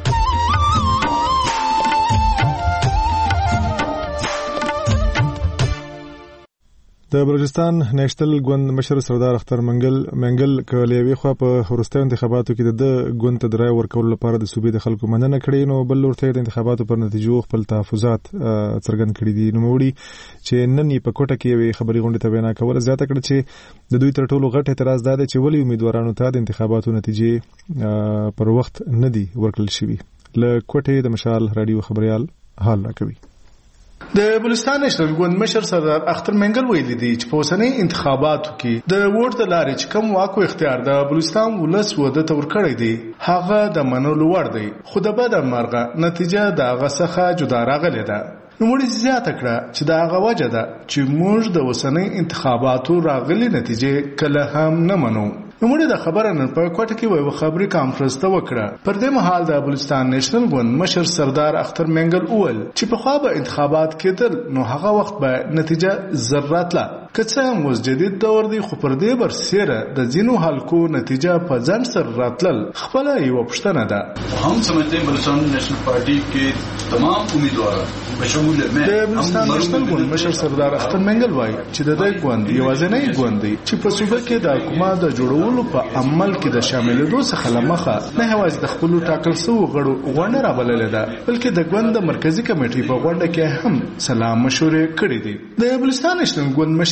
د بلوچستان نېشنل ګوند مشر سردار اختر منګل منګل کلیوي خو په وروستیو انتخاباتو کې د ګوند ته درای ورکول لپاره د صوبې د خلکو مننه کړې، نو بل ورته د انتخاباتو پر نتیجو خپل تحفظات څرګند کړي دي. نو وړي چې نن په کوټه کې وي خبري غونډه ته وینا کوله زیاته کړ چې د دوی تر ټولو غټ اعتراض دا دی چې ولې امیدوارانو ته د انتخاباتو نتیجې پر وخت نه دي ورکړل شوی. له کوټه د مشال رادیو خبريال حال راکوي. د بلوچستان نېشنل ګوند مشر سردار اختر منګل ویلي دی چې په اوسنۍ انتخاباتو کې د ووټ د لارې چې کوم واک او اختیار د بلوچستان ولس وده تور کړی دی هغه د منلو وړ دی، خو د بده مرغه نتیجه د هغه څخه جدا راغلی ده. نوموړي زیاته کړه چې دا هغه وجه ده چې موږ د اوسنۍ انتخاباتو راغلي نتیجې کله هم نه منو. نوموړي د خبره نن په کوټه کې وایي خبري کانفرنس ته وکړه. پر دې مهال د بلوچستان نېشنل ګوند مشر سردار اختر منګل اول چې په خوا به انتخابات کېدل نو هغه وخت به نتیجه ضرورت لا که څه هم اوس جدید دور دی، خو پر دې برسیره د ځینو حلقو نتیجه په ځان سره راتلل خپله یوه پوښتنه ده. हम समझते हैं बलूचिस्तान नेशनल पार्टी के तमाम उम्मीदवार बशमूल मैं د بلوچستان نېشنل ګوند مشر سردار اختر منګل وایي چې د دې ګوند یوازینی ګوند دی چې په صوبه کې د حکومت د جوړولو په عمل کې د شاملېدو څخه لمخه نه یوازې د خپلو ټاکل شویو غړو غونډه رابللې ده، بلکې د ګوند د مرکزي کمیټې په غونډه کې هم سلام مشورې کړې دي. د بلوچستان نېشنل ګوند مشر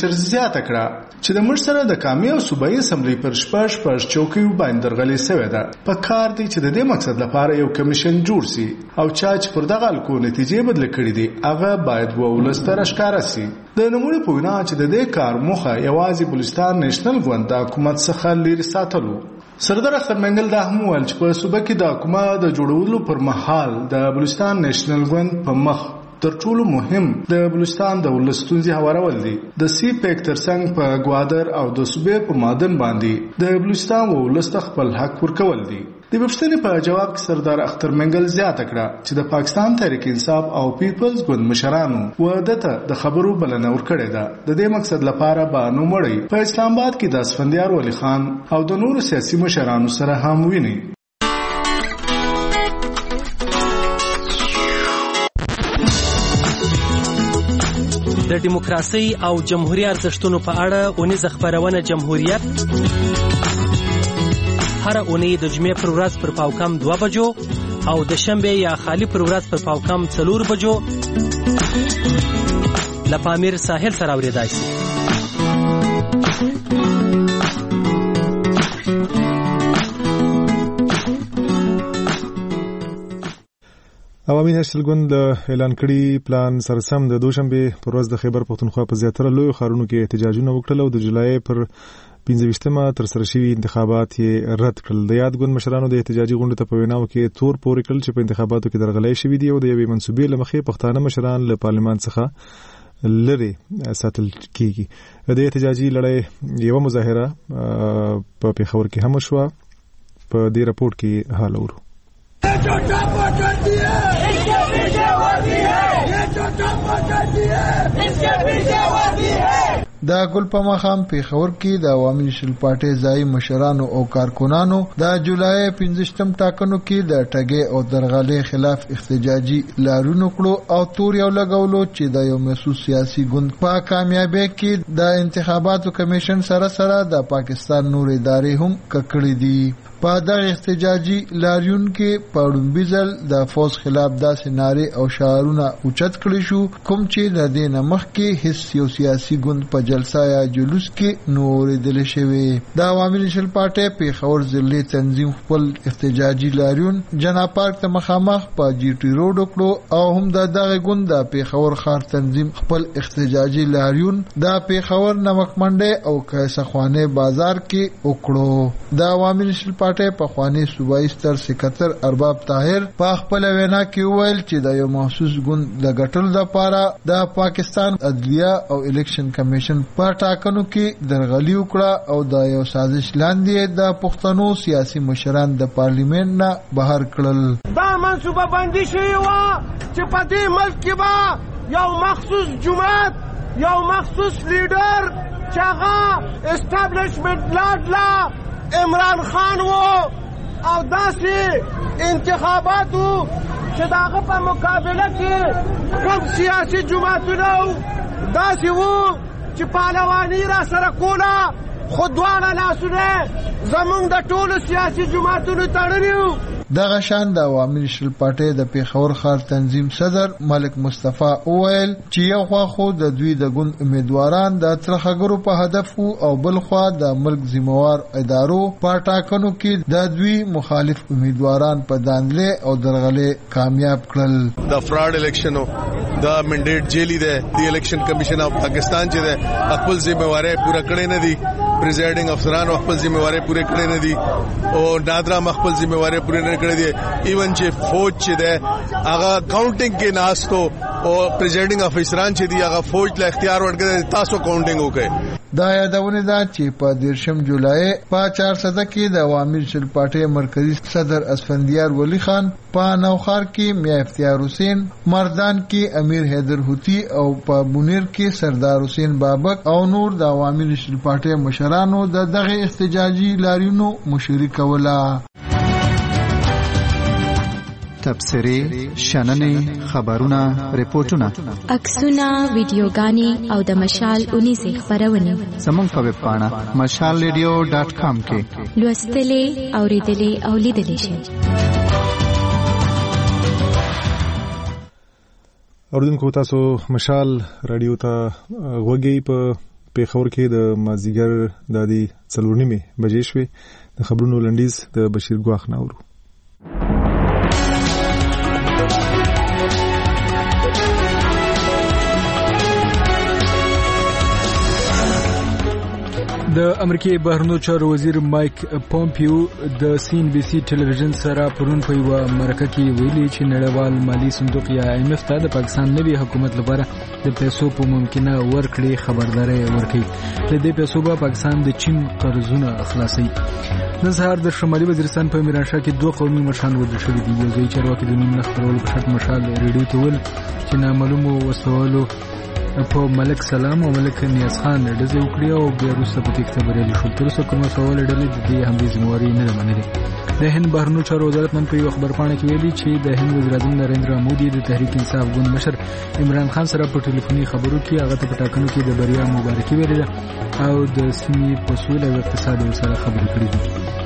مشر زیاته کړه چې د مشر سره د قومي او صوبایي اسمبلی پر شپږ شپږ چوکیو باندې درغلي شوې ده. په کار دی چې د دې مقصد لپاره یو کمیشن جوړ شي او چا چې پر دغه الکو نتیجې بدل کړې دي هغه باید ولستر ښکارا شي. د نمونه په وینا چې د دې کار موخه یوازې بلوچستان نېشنل ګوند د حکومت څخه لري ساتلو. سردار اختر منګل دا هم ویل چې په صوبه کې د حکومت د جوړولو پر مهال د بلوچستان نېشنل ګوند په مخ تر ټولو مهم د بلوچستان د ولستونزي هوارول دي. د سی پیک ترڅنګ په ګوادر او د صوبې په مادن باندې د بلوچستان ولست خپل حق ورکول دي. د پښتنې په جواب کې سردار اختر منګل زیاته کړه چې د پاکستان تحریک انصاف او پیپلز ګوند مشرانو ودته د خبرو بلنه ورکړې ده. د دې مقصد لپاره به نو مړی په اسلام آباد کې د اسفندیار ولی خان او د نورو سیاسي مشرانو سره هم ویني. د دیموکراسي او جمهوریت ارزښتونو په اړه اونیزه خبرونه جمهوریت هر اونۍ د جمعې پر ورځ پر پاوکم دوه بجو او د شنبه یا خالی پر ورځ پر پاوکم څلور بجو له پامیر ساحل سره اورېدای شي. عوامي نېشنل ګوند اعلان کړي پلان سرسم د دوشنبه پر ورځ د خیبر پښتونخوا په زیاتره لوی ښارونو کې احتجاجونه وکړل او د جولای پر پنځه تر سره شوي انتخابات یې رد کړل. د یاد ګوند مشرانو د احتجاجي غونډې ته په ویناو کې تور پورې کړل چې په انتخاباتو کې درغلۍ شوي دي او د یوې منسوبې له مخې پښتانه مشران له پارلمان څخه لري ساتل کیږي. د احتجاجي لړۍ یو مظاهره په پیښور کې هم شوه. په دې راپورټ کې حال اورو. د ګل په مخام پیښور کې د عوامي نېشنل پارټي ځای مشرانو او کارکونانو د جولای پنځم ټاکنو کې د ټګي او درغلۍ خلاف احتجاجي لارونو کړو او تور یو لګولو چې د یو محسوس سیاسي ګوند په کامیابی کې د انتخاباتو کمیشن سره سره د پاکستان نور ادارې هم ککړې دي. په دغه احتجاجي لاریون کې په لومبي ځل د فوز خلاف داسې نارې او شعارونه اوچت کړي شو کوم چې د دې نه مخکې هیڅ یو سیاسي ګوند په جلسه یا جلوس کې نو اورېدل شوی. د عوامي نېشنل پارټي پیښور ضلعي تنظیم خپل احتجاجي لاریون جناب پارک ته مخامخ په جی ټي روډ وکړو او هم د دغه ګوند د پیښور ښار تنظیم خپل احتجاجي لاریون د پیښور نمک منډي او کیسخوانه بازار کې وکړو. د عوامي نېشنل پارټي په خواني صوبایي ستر سکرټر ارباب طاهر په خپل وینا کې ویل چې د یو محسوس ګوند د ګټلو لپاره د پاکستان عدلیه او الیکشن کمیشن په ټاکنو کې درغلي وکړه او د یو سازش لاندې د پښتنو سیاسي مشران د پارلیمنت نه بهر کړل. دا منصوبه بندي شوی و چې په دې ملک کې به یو مخصوص جماعت یو مخصوص لیډر چې هغه اسټابلیشمنت لاډ لا عمران خان وو او داسې انتخاباتو چې داغه په مقابله کې کوم سیاسي جماعتونه داسې وو چې پهلواني را سره کوله خو دواړه لاسونه زمونږ د ټولو سیاسي جماعتونو تړلي وو. دغه شان د عوامي نېشنل پارټي د پیښور ښار تنظیم صدر ملک مصطفی اویل چې یو خوا خو د دوی د ګوند امیدواران د ترخګرو په هدف او بل خوا د ملک ذمہوار ادارو په ټاکنو کې د دوی مخالف امیدواران په دانلې او درغلې کامیاب کړل. د فراډ الیکشنو دا منډیټ جیلی ده د الیکشن کمیشن اف پاکستان چې ده خپل ذمہواری پوره کړې نه دي. پریزایډینګ افسرانو خپل ذمہواری پوره کړې نه دي او نادرا خپل ذمہواری پوره نه کړې دي. ایون چې فوج چې ده هغه کاونټینګ کې ناستو او پریزایډینګ افسران چې دي هغه فوج له اختیار ورکړي تاسو کاونټینګ وکړي. دا یادونه ده چې په دیرشم جولای په چهار سده کې د عوامي نېشنل پارټي مرکزی صدر اسفندیار ولی خان په نوخار کې میا افتیار حسین مردان کې امیر حیدر هوتی او په بونیر کې سردار حسین بابک او نور د عوامي نېشنل پارټي مشرانو د دغه احتجاجي لاریونو مشري کوله. تبصرې، شننې، خبرونه، ریپورتونه، عکسونه، ویډیوګانې او د مشال اونیزه خبرونه زموږ په ویب پاڼه مشال ریډیو ډاټ کام کې لوستلې، اوریدلې او لیدلې شئ. اوردونکو تاسو مشال رادیو ته غوږی په پیښور کې د مازیګر د دې څلور نیمه بجې شوې. د خبرونو لنډیز د بشیر ګواخ ناورو. د امریکای بهرنیو چارو وزیر مایک پومپیو د سی ان بي سي ټلویزیون سره پرون په یو مرکه کې ویلي چې نړیوال مالی صندوق یا آی ایم اف ته د پاکستان نوي حکومت لپاره د پیسو په ممکنه ورکړې خبرداري ورکړي. د دې پیسو به پاکستان د چین قرضونه خلاصي. نن سهار د شمالي وزیرستان په میرانشاه کې دوه قومي مشران وژل شوي دي. یو ځای چارواکي د نوم نه خبرولو په شرط مشال ریډیو ته ویل چې نامعلومو وسوالو په ملک سلام او ملک نیاز خان ډزې وکړې او بیا وروسته په تېښته بریالي شول. تر اوسه کومه سوال ډلې د دې حملې ذمہواري نه ده منلې. د هند بهرنیو چارو وزارت نن په یو خبرپاڼه کې ویلي چې د هند وزیر اعظم نریندرا مودي د تحریک انصاف ګوند مشر عمران خان سره په ټلیفوني خبرو کې هغه ته په ټاکنو کې د بریا مبارکي ویلې ده او د سیمې په سوله او اقتصاد سره خبرې کړې دي.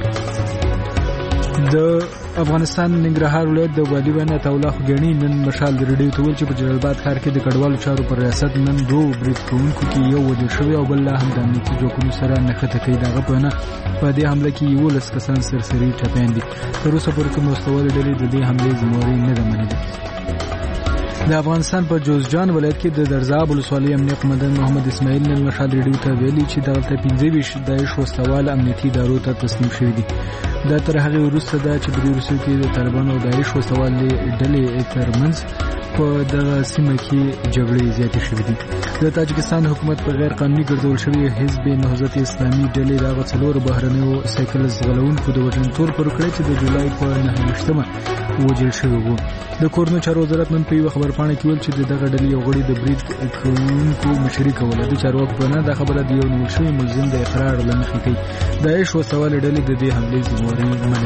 د افغانستان ننګرهار ولایت د والي وینا تولا خګنی نن مشال د ریډیو ته ویل چې په جلال آباد ښار کې د کډوالو چارو پر ریاست نن دوه بریټ کوونکو کې یو وژل شوی او بل لا هم د امنیتي ځواکونو سره نښته کوي. دغه په نه په دې حمله کې یولس کسان سرسري ټپیان دي. تر اوسه پورې کوم مستوى ډلې د دې حملې ذمہواري نه ده منلې. د افغانستان په جوزجان ولایت کې د درزاب ولسوالۍ امنیه قومندان محمد اسماعیل نن مشال ریډیو ته ویلي چې دغه پنځه ویشت داعش وسوال امنیتي ادارو ته تسلیم شوي دي. دا تر هغه وروسته دا چې په دې وروستیو کې د طالبانو او داعش وسوال ډلې ترمنځ په دغه سیمه کې جګړې زیاتې شوې دي. د تاجکستان حکومت په غیر قانوني ګرځول شوی حزب نهضت اسلامي ډلې دغه څلور بهرنیو سایکل زغلونکو د وژنې تور پر کړی چې د جولای په نهه ویشتمه وژل شوی وو. د کورنو چارو وزارت نن په یو خبرپاڼه کې ویل چې دغه ډلې یو غړي د برید کوونکو مشري کوله. د چارواکو په نه دا خبره د یو نیول شوی ملزم د اقرار له مخې کوي. داعش وسوال ډلې د دې حملې ذمہواري منلې.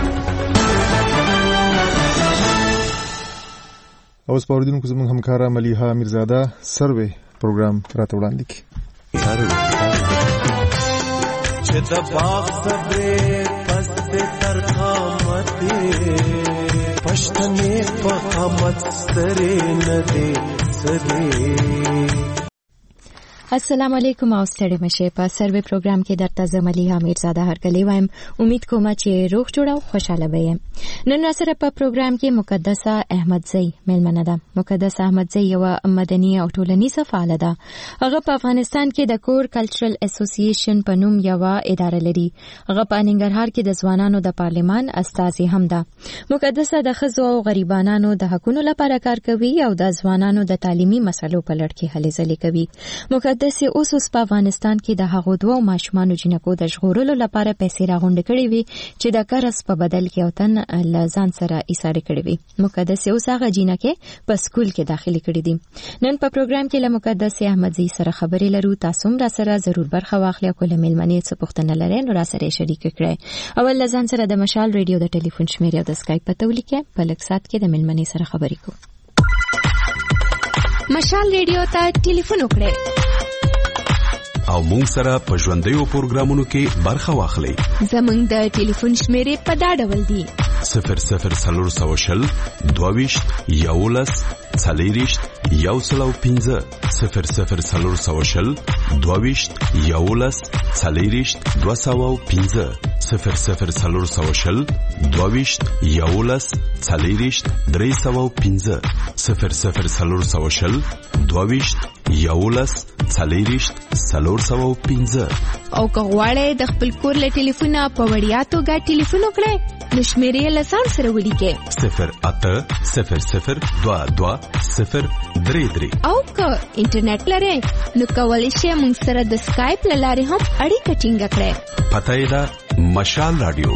اوس په اوریدونکو زموږ همکاره ملیحه میرزاده سروې پروګرام راته وړاندې کړي. چې د باغ صبرې پس د ترخامتې پښتنې په قامت سترې نه دې سدې. السلام علیکم او ستړي مشه. په سروې پروګرام کې درته زه ملیحه میرزاده هرکلی وایم. امید کوم چې روغ جوړ او خوشاله وئ. نن را سره په پروګرام کې مقدسه احمدزی مېلمنه ده. مقدسه احمدزی یو مدني او ټولنیزه فعاله ده. هغه په افغانستان کې د کور کلچرل اسوسییشن په نوم یو اداره لري. هغه په ننګرهار کې د ځوانانو د پارلمان استازي هم ده. مقدسه د ښځو او غریبانو د حقوقو لپاره کار کوي او د ځوانانو د تعلیمي مسلو په لړ کې هلې ځلې کوي. مقدسه اوس اوس په افغانستان کې د هغو دوه ماشومانو جنکو د ژغورلو لپاره پیسې راغونډې کړې وي چې د قرض په بدل کې او تن له ځان سره ایثار کړې وي. مقدسه اوس هغه جنکې په سکول کې داخلي کړې دي. نن په پروګرام کې له مقدسه احمدزی سره خبرې لرو. تاسو هم را سره ضرور برخه واخلئ او کومه ملمنې څه پوښتنه لرئ نو را سره شریک کړئ. اول ځان سره د مشال ریډیو د ټلیفون شمیره او د اسکایپ په تولیکه په لکسات کې د ملمنې سره خبرې کوو. مشال ریډیو ته ټلیفون وکړئ او مونږ سره په ژوندیو پروګرامونو کې برخه واخلئ. زمونږ د ټلیفون شمیرې په دا ډول دي: صفر صفر څلور سوه شل دوه ویشت یولس څلېرویشت یو سل او پنځه صفر صفر څلور سوه شل دوه ویشت یولس څلېرویشت دوه سوه او پنځه صفر صفر څلور سوه شل دوه ویشت یولس څلېرویشت درې سوه او پنځه صفر صفر څلور سوه شل دوه ویشت یولس څلېرویشت څلور سوه او پنځه. او که غواړئ د خپل کور له ټلیفونه په وړیا توګه ټلیفون وکړئ نو شمیرې له ځان سره ولیکئ: صفر اته صفر صفر دوه دوه صفر درې درې. او که انټرنیټ لرئ نو کولی شئ موږ سره د سکایپ له لارې هم اړیکه ټینګه کړئ. پته یې ده مشال رادیو.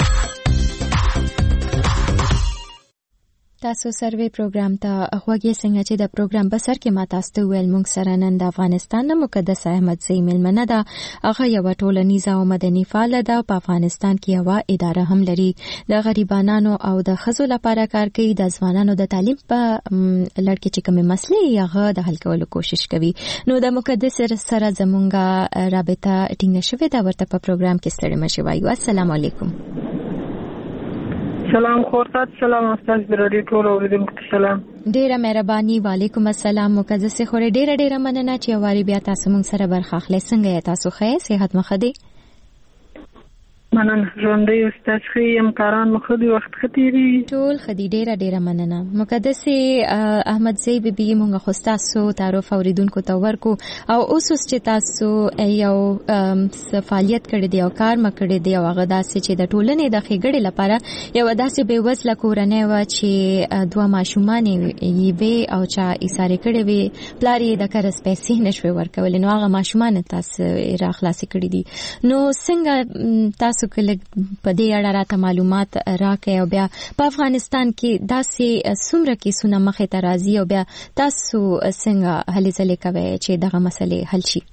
تاسو سروې پروګرام ته غوږی څنګه چې د پروګرام په سر کې ما تاسو ته ویل موږ سره نن د افغانستان د مقدسه احمدزی مېلمنه ده. هغه یو ټولنیزه او مدني فعاله ده. په افغانستان کې یو اداره هم لري. د غریبانو او د ښځو لپاره کار کوي. د ځوانانو د تعلیم په لړ کې چې کومې مسلې هغه د حل کولو کوشش کوي. نو د مقدسه سره زمونږه رابطه ټینګه شوې ده. ورته په پروګرام کې ستړي مشي وایو. السلام علیکم. سلام خورتات سلام استاد برادي ټول اوریدونکو سلام. ډیره مهرباني. وعلیکم السلام. مقدس خوري ډیره ډیره مننه چې واري بیا تاسو مونږ سره برخه اخلئ. څنګه تاسو ښه صحت مخ دی؟ مننه. ژوندۍ استاد خې همکاران مخ دی وخت ختيري ټول خدي ډیره ډیره مننه. مقدس احمد زئی بیبي مونږ خو تاسو تعارف اوریدونکو ته ورکو او اوس چې تاسو یو فعالیت کړی دی او کار مکړی دی او هغه داسې چې د ټولنې د ښېګړې لپاره یو داسې بې وزله کورنۍ وه چې دوه ماشومان یې وې او چا ایسارې کړې وې، پلار یې د قرض پیسې نشوې ورکولې، نو هغه ماشومان تاسو را خلاصې کړي دي. نو څنګه تاسو کله په دې اړه راته معلومات راکړئ او بیا په افغانستان کې داسې څومره کیسونه مخې ته راځي او بیا تاسو څنګه هلې ځلې کوئ چې دغه مسلې حل شي؟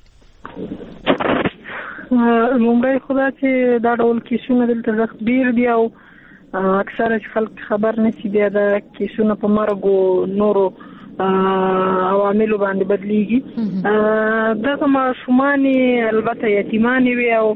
لومړی خو دا چې دا ډول کیسونه دلته سخت ډېر دي او اکثره چې خلک خبر نشي بیا د کیسونه په مرګ او نورو عواملو باندې بدلیږي. دغه ماشومان البته یتیمان وي او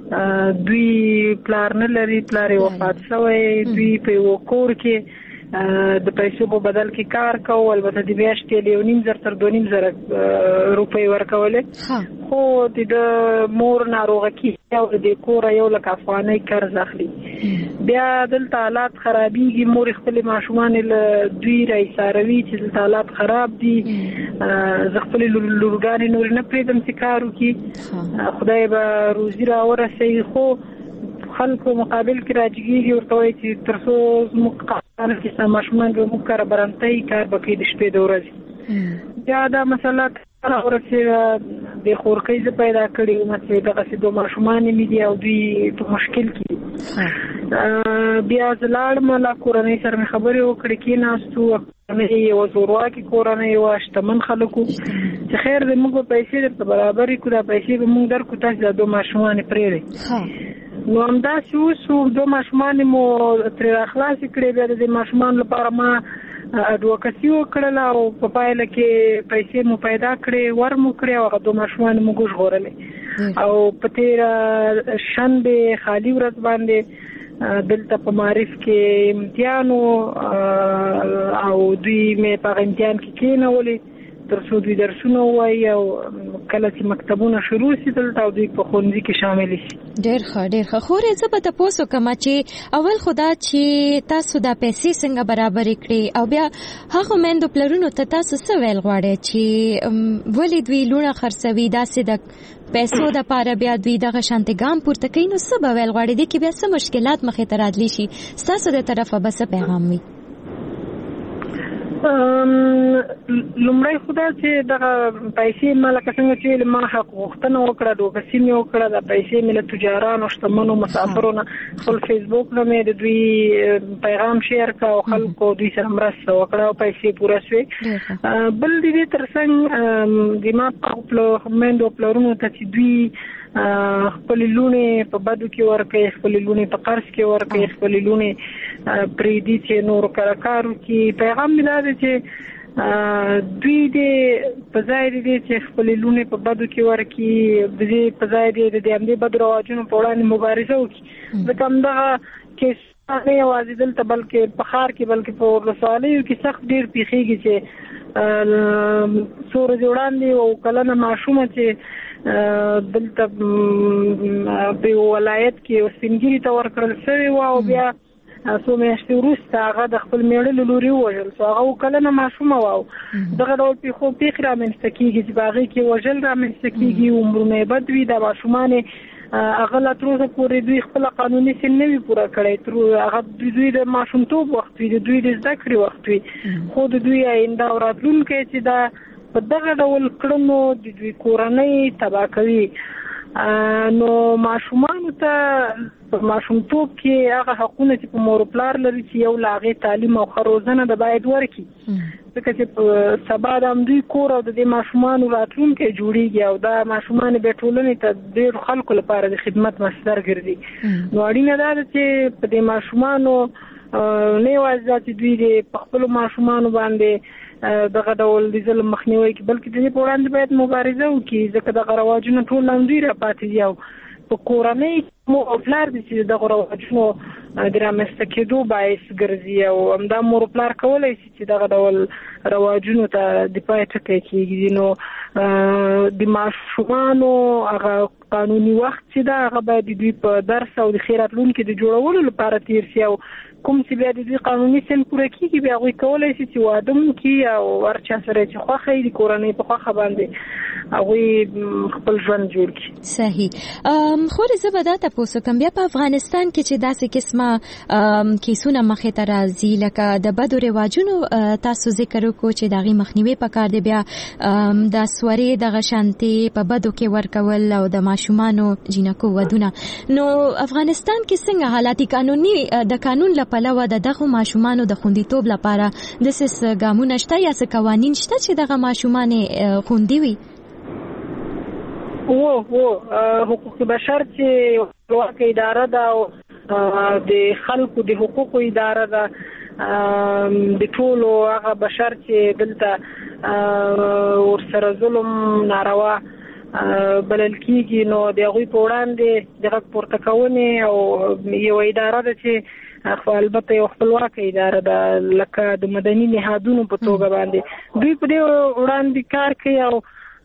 دوی پلار نه لري، پلار یې وفات شوی، دوی په یو کور کې د پیسو په بدل کې کار کوو، البته د میاشتې یو نیم زر تر دوه نیم زره روپۍ ورکولې، خو د مور ناروغه کېږي او د کور یو لک افغانۍ قرض اخلي. بیا دلته حالات خرابېږي، مور خپلې ماشومان له دوی راایساروي چې دلته حالات خراب دي. زه خپلې لورګانې نورې نه پرېږدم چې کار وکړي، خدای به روزي راورسوي، خو خلکو مقابل کې راجګېږي، ورته وایي چې تر څو زموږ کار کې ماشومان به موږ کاره برنتۍ کار به کوي د شپې د ورځې. بیا دا مسله راورسېده، د خورکۍ زه پیدا کړې وم چې دغسې دوه ماشومان مې دي او دوی په مشکل کې. بیا زه لاړم، له کورنۍ سره مې خبرې وکړې، کېناستو، کورنۍ یوه زورواکې کورنۍ وه، شتمن خلک وو چې خیر دی موږ به پیسې درته برابرې کړو، دا پیسې به موږ درکړو، تاسې دا دوه ماشومان یې پرېږدئ. نو همداسې اوس دوه ماشومان مو ترې راخلاصې کړې. بیا د دې ماشومان لپاره ما اډوکسي وکړله او په پایله کې پیسې مو پیدا کړې، ور مو کړې او هغه دوه ماشومان مو وژغورلې. او په تېره شنبې خالي ورځ باندې دلته په معارف کې امتحان او دوی مې په هغه امتحان کې کېنولې تر څو دوی درسونه ووایي او کله چې مکتبونه شروع شي دلته او دوی په ښوونځي کې شامل شي. ډېر ښه ډېر ښه. خورې زه به تپوس وکړم چې اول خو دا چې تاسو دا پیسې څنګه برابرې کړې او بیا هغو میندو پلرونو ته تاسو څه ویل غواړئ چې ولې دوی لوڼه خرڅوي، داسې د پیسو دپاره بیا دوی دغه شانتې ګام پورته کوي، نو څه به ویل غواړئ؟ دې کې بیا څه مشکلات مخې ته راتلی شي؟ ستاسو د طرفه به څه پیغام وي؟ لومړی خو دا چې دغه پیسې ما لکه څنګه چې ویل ما حق غوښتنه وکړه، ډوکسي مې وکړه، د پیسې مې له تجارانو شتمنو مسافرو نه خپل فیسبوک نه مې د دوی پیغام شیر کړه او خلکو دوی سره مرسته وکړه او پیسې پوره شوې. بل د دې تر څنګ د ما په میندو پلرونو ته چې دوی خپلې لوڼې په بدو کې ورکوي، خپلې لوڼې په قرض کې ورکوي، خپلې لوڼې پرېږدي چې نورو کره کار وکړي. پیغام مې دا دی چې دوی دې په ځای دی چې خپلې لوڼې په بدو کې ورکړي، د دې په ځای دی د همدې بدو رواجونو په وړاندې مبارزه وکړي. ځکه همدغه کیسه نه یوازې دلته بلکې په ښار کې بلکې په ولسوالیو کې سخت ډېر پیښېږي چې څو ورځې وړاندې یو کلنه ماشومه چې دلته په ولایت کې یو سپین ږیري ته ورکړل شوې وه او بیا څو میاشتې وروسته هغه د خپل میړه له لورې ووژل شو. هغه اووه کلنه ماشومه وه او دغه ډول پیښو پیښې رامنځته کېږي چې په هغې کې وژل رامنځته کېږي، عمرونه یې بد وي. دا ماشومان هغه لا تر اوسه پورې دوی خپله قانوني سن نه وي پوره کړی، هغه د دوی د ماشومتوب وخت وي، د دوی د زده کړې وخت وي، خو د دوی آینده او راتلونکی چې دا په دغه ډول کړنو د دوی کورنۍ تباه کوي. نو ماشومانو ته په ماشومتوب کې هغه حقونه چې په مور و پلار لري چې یو له هغې تعلیم او ښه روزنه د باید ورکړي، ځکه چې په سبا د همدوی کور او د دې ماشومانو راتلونکی جوړېږي او دا ماشومان بیا ټولنې ته ډېرو خلکو لپاره د خدمت مصدر ګرځي. نو اړینه دا ده چې په دې ماشومانو نه یوازې دا چې دوی د په خپلو ماشومانو باندې دغه ډول د ظلم مخنیوي کوي، بلکې د دې په وړاندې باید مبارزه وکړي، ځکه دغه رواجونه ټول له همدوی راپاتې دي او په کورنۍ مور او پلار دي چې دغه رواجونو د رامنځته کېدو باعث ګرځي او همدا مور پلار کولی شي چې دغه ډول رواجونو ته د پای ټکی کېږدي. نو د ماشومانو هغه قانوني وخت چې دا هغه باید د دوی په درس او د ښې راتلونکي د جوړولو لپاره تېر شي او کوم چې بیا د دوی قانوني سن پوره کېږي بیا هغوی کولی شي چې واده هم کړي او هر چا سره چې خوښه وي د کورنۍ په خوښه باندې هغوی خپل ژوند جوړ کړي. صحیح. خورې زه به دا تپوس وکړم بیا په افغانستان کې چې داسې قسمه کیسونه مخې ته راځي لکه د بدو رواجونو تاسو ذکر وکړو چې د هغې مخنیوی پکار دی، بیا د سورې دغه شانتې په بدو کې ورکول او د ماشومانو جینکو ودونه، نو افغانستان کې څنګه حالات قانوني د قانون له پلوه د دغه ماشومانو د خوندیتوب لپاره داسې ګامونه شته یا څه قوانین شته چې دغه ماشومان خوندي وي؟ و و حقوق بشر چې خپلواکه اداره ده او د خلکو د حقوقو اداره ده، د ټولو هغه بشر چې دلته ورسره ظلم ناروا بلل کېږي نو د هغوی په وړاندې د غږ پورته کونې او یو اداره ده چې خو البته یو خپلواکه اداره ده لکه د مدني نهادونو په توګه باندې دوی په دې وړاندې کار کوي او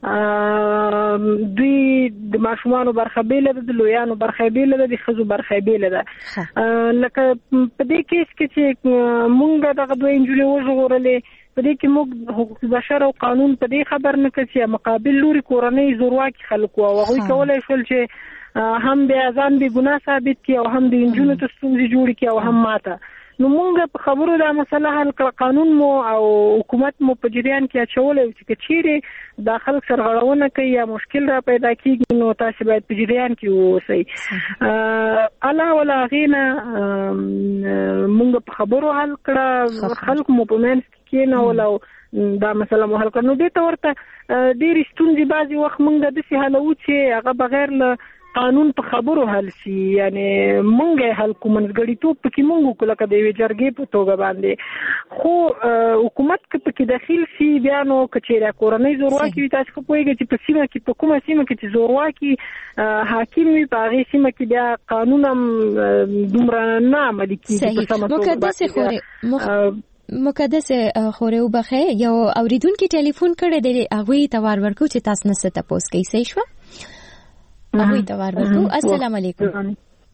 دوی د ماشومانو برخه بیله ده، د لویانو برخه بیله ده، د ښځو برخه بیله ده. لکه په دې کیس کې چې مونږ دغه دوه نجونې وژغورلې په دې کې موږ حقوق بشر او قانون په دې خبر نه کړ چې مقابل لوري کورنۍ زورواکي خلک وو او هغوی کولی شول چې هم بیا ځان بې ګناه ثابت کړي او هم د نجونو ته ستونزې جوړې کړي او هم ماته. نو موږ په خبرو دا مسله حل کړه، قانون مو او حکومت مو په جریان کې اچولی چې که چیرې دا خلک سرغړونه کوي یا مشکل را پیدا کېږي نو تاسې باید په جریان کې واوسئ. علاوه له هغې نه موږ په خبرو حل کړه، خلک مو په منځ کې کېنول او دا مسله مو حل کړه. نو دې ته ورته ډېرې ستونزې بعضې وخت موږ داسې حلوو چې هغه بغیر له قانون په خبرو حل شي، یعنی مونږ یې حل کوو، منځګړیتوب پکې مونږ وکړو لکه د یوې جرګې په توګه باندې. خو حکومت که پکې دخیل شي بیا نو که چېرې کورنۍ زورواکي وي، تاسو ښه پوهېږئ چې په سیمه کې په کومه سیمه کې چې زورواکي حاکم وي په هغې سیمه کې بیا قانون هم دومره نه عملي کېږي په سمه توګه. مقدس خورې وبخې یو اوریدونکي ټلیفون کړی دی، هغوی ته وار ورکړو چې تاسو نه څه تپوس کوي. صحیح شوه؟ هغوی ته وار ورکړو. السلام علیکم.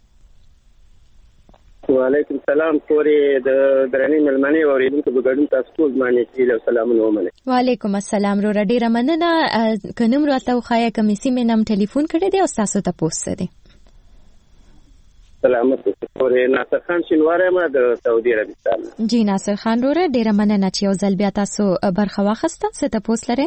وعلیکم السلام. خورې د درنې مېلمنې او اوریدونکو په ګډون تاسو ټول باندې هیله او سلامونه ومنئ. وعلیکم السلام. وروره ډېره مننه. که نوم راته وښایه کومې سیمې نه م ټلیفون کړی دی او ستاسو تپوس څه دی؟ سلامت خورې. ناصر خان شینواری یم د سعودي عربستان. جی ناصر خان وروره ډېره مننه چې یو ځل بیا تاسو برخه واخیسته. څه تپوس لرئ؟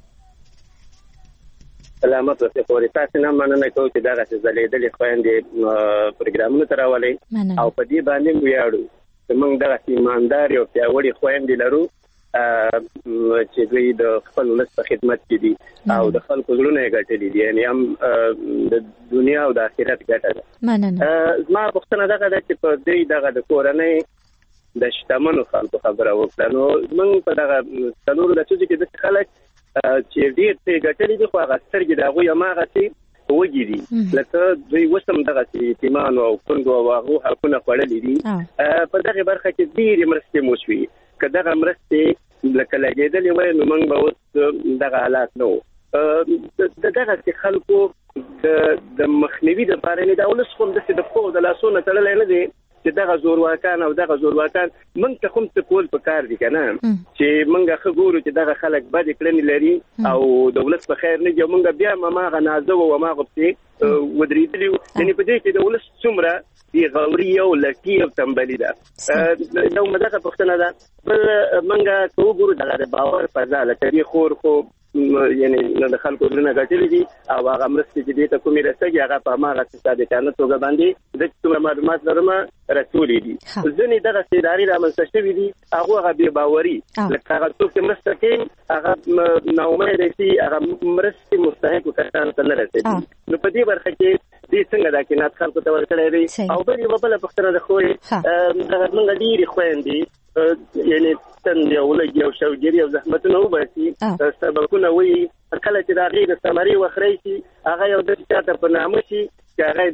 سلامت اوسئ خورې. تاسې نه مننه کوو چې دغسې ځلېدلې خویندې پروګرامونو ته راولئ او په دې باندې م ویاړو چې موږ دغسې ایماندارې او پیاوړې خویندې لرو چې دوی د خپل ولس په خدمت کې دي او د خلکو زړونه یې ګټلي دي، یعنې هم د دنیا او د آخرت ګټه ده. زما پوښتنه دغه ده چې په دوی دغه د کورنۍ د شتمنو خلکو خبره وکړه. نو موږ په دغه څلورو لسیزو کې داسې خلک چې ډېر څه ګټلي دي خو هغه سترګې د هغوی هماغسې وږي دي، لکه دوی اوس هم دغسې یتیمانو او کونډو او هغو حقونه خوړلي دي. په دغې برخه کې ډېرې مرستې مو شوي، که دغه مرستې لکه لګېدلې وای نو موږ به اوس دغه حالات نه وو. د دغسې خلکو د مخنیوي دپاره یعنې دا ولس خو همداسې د پښو د لاسو نه تړلی نه دی چې دغه زورواکان او دغه زورواکان موږ ته خو هم څه کول پکار دي که نه، چې موږ ښه ګورو چې دغه خلک بدې کړنې لري او د ولس په خیر نه دي او موږ بیا هم هماغه نازه وو هماغه پسې ودرېدلي وو. یعنې په دې کې د ولس څومره بېغوري او لټي او تنبلي ده. یو دغه پوښتنه ده. بل موږ که وګورو دغه د باور فضا لکه دې خور خو یعنې د خلکو زړونه ګټلي دي او هغه مرستې چې دې ته کومې رسېږي هغه په هماغسې صادقانه توګه باندې زه چې څومره معلومات لرمه رسولي دي. ځینې دغسې ادارې رامنځته شوي دي هغو هغه بې باوري لکه هغه څوک چې مرسته کوي هغه ناامیده شي، هغه مرستې مستحقو کسانو ته نه رسېږي. نو په دې برخه کې دې څنګه دا کینات خلکو ته ورکړی دی. او بل یوه بله پوښتنه ده خورې، دغه زموږ ډېرې خویندې یعنې تند او لږ او شوګیري او زحمتونه وباسي، سبقونه وایي، کله چې د هغې د ثمرې وخت راشي هغه یو داسې چاته په نامه شي چې هغه بیا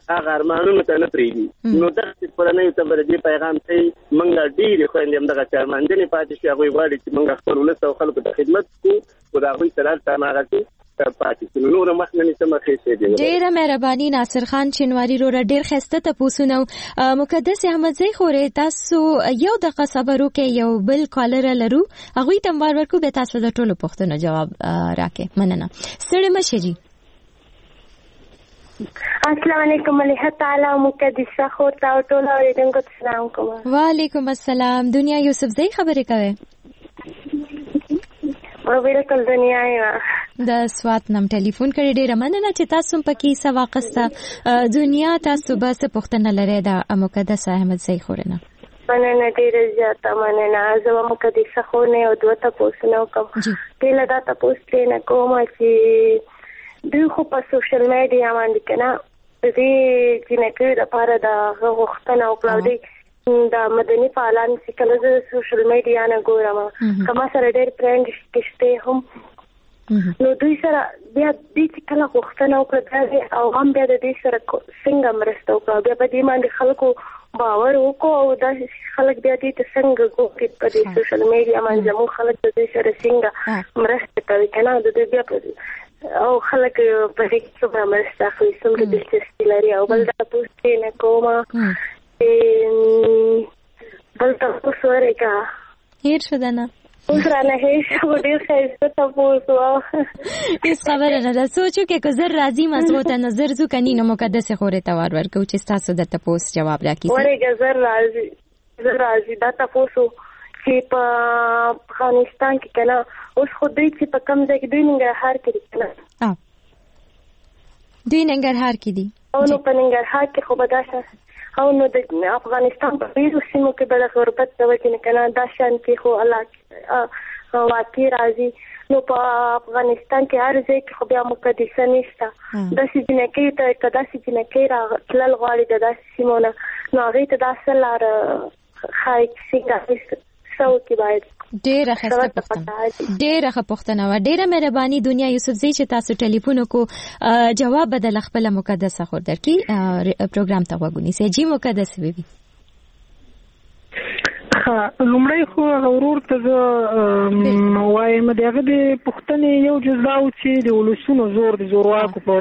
هغه ارمانونو ته نه پرېږدي. نو دغسې کورنیو ته به د دې پیغام کوي موږ ډېرې خویندې همدغسې ارمانجنې پاتې شي. هغوی غواړي چې موږ خپل ولس او خلکو ته خدمت کړو خو د هغوی سره هلته هماغسې پاتې شي. نور مخ نه نیسم ښې شی. ډېره مهرباني ناصر خان چنواري وروره، ډېر ښایسته تپوسونه. مقدس احمدزی خورې تاسو یو دقیقه صبر وکړئ، یو بل کالر لرو هغوی ته وار ورکړو بیا تاسو د ټولو پوښتنو جواب راکړئ. مننه. ستړي مه شئ. السلام علیکم ملیحه تعالی مقدسه خور ته او ټول اوریدونکو ته سلام کوم. وعلیکم السلام. دنیا یوسفزئی خبرې کوي؟ او بالکل دنیا یې د سوات نم ټلیفون کړی. ډېره مننه چې تاسو پکې څه واقسته. دنیا تاسو به څه پوښتنه لرئ د مقدس احمدزئی خور نه؟ مننه ډېره زیاته مننه. زه مقدسه خور نه یو دوه تپوسونه وکړم. پهله دا تپوس ترېنه کوم چې دوی خو په سوشل میډیا باندې که نه د دې جینکیو دپاره د هغه غوښتنه وکړه او دوی د مدني فعالان چې کله زه سوشل میډیا نه ګورم که ما سره ډېر فرینډ شته هم نو دوی سره بیا دوی چې کله غوښتنه وکړه او هم بیا د دوی سره څنګه مرسته وکړه بیا په دې باندې خلکو باور وکړو او داسې خلک بیا دوی ته څنګه ګوري په دې سوشل میډیا باندې زموږ خلک د دوی سره څنګه مرسته کوي که نه د دوی بیا په او خلک په دې کې څومره مرسته اخلي څومره دلچسپي لري. او بل دا تپوس چې نه کومه بل تپوس ورکړه هېر شو ده نه اوس رانه هېر شو ډېر ښایسته تپوس و. هېڅ خبره نه ده. سوچو کې که زر راځي مزغو ته نو زر ځو که نی نو مقدسې خورې ته وار ورکوو چې ستاسو د تپوس جواب راکړي. ورېږه زر راځي زر راځي. دا تپوس و چې په افغانستان کې که نه اوس خو دوی چې په کوم ځای کې دوی ننګرهار کې دي که نه دوی ننګرهار کې دي او نو په ننګرهار کې خو به دا او نو د افغانستان په ډېرو سیمو کې به د غربت د وجې نه که نه دا شیان کې خو الله واقع راځي. نو په افغانستان کې هر ځای کې خو بیا مقدسه نشته. داسې جینکیو ته که داسې جینکۍ راتلل غواړي د داسې سیمو نه نو هغوی ته دا څه لاره ښایي چې څنګه څه باید. ډېره ښایسته پوښتنه ډېره ښه پوښتنه وه. ډېره مهرباني دنیا یوسفزۍ چې تاسو ټلیفون وکړو. جواب به د خپله مقدسه خور درکړي. پروګرام ته غوږ ونیسئ. جی مقدسه بیبي. لومړی خو هغه ورور ته زه وایم د هغه د پوښتنې یو جز دا و چې د ولسونو زور د زورواکو په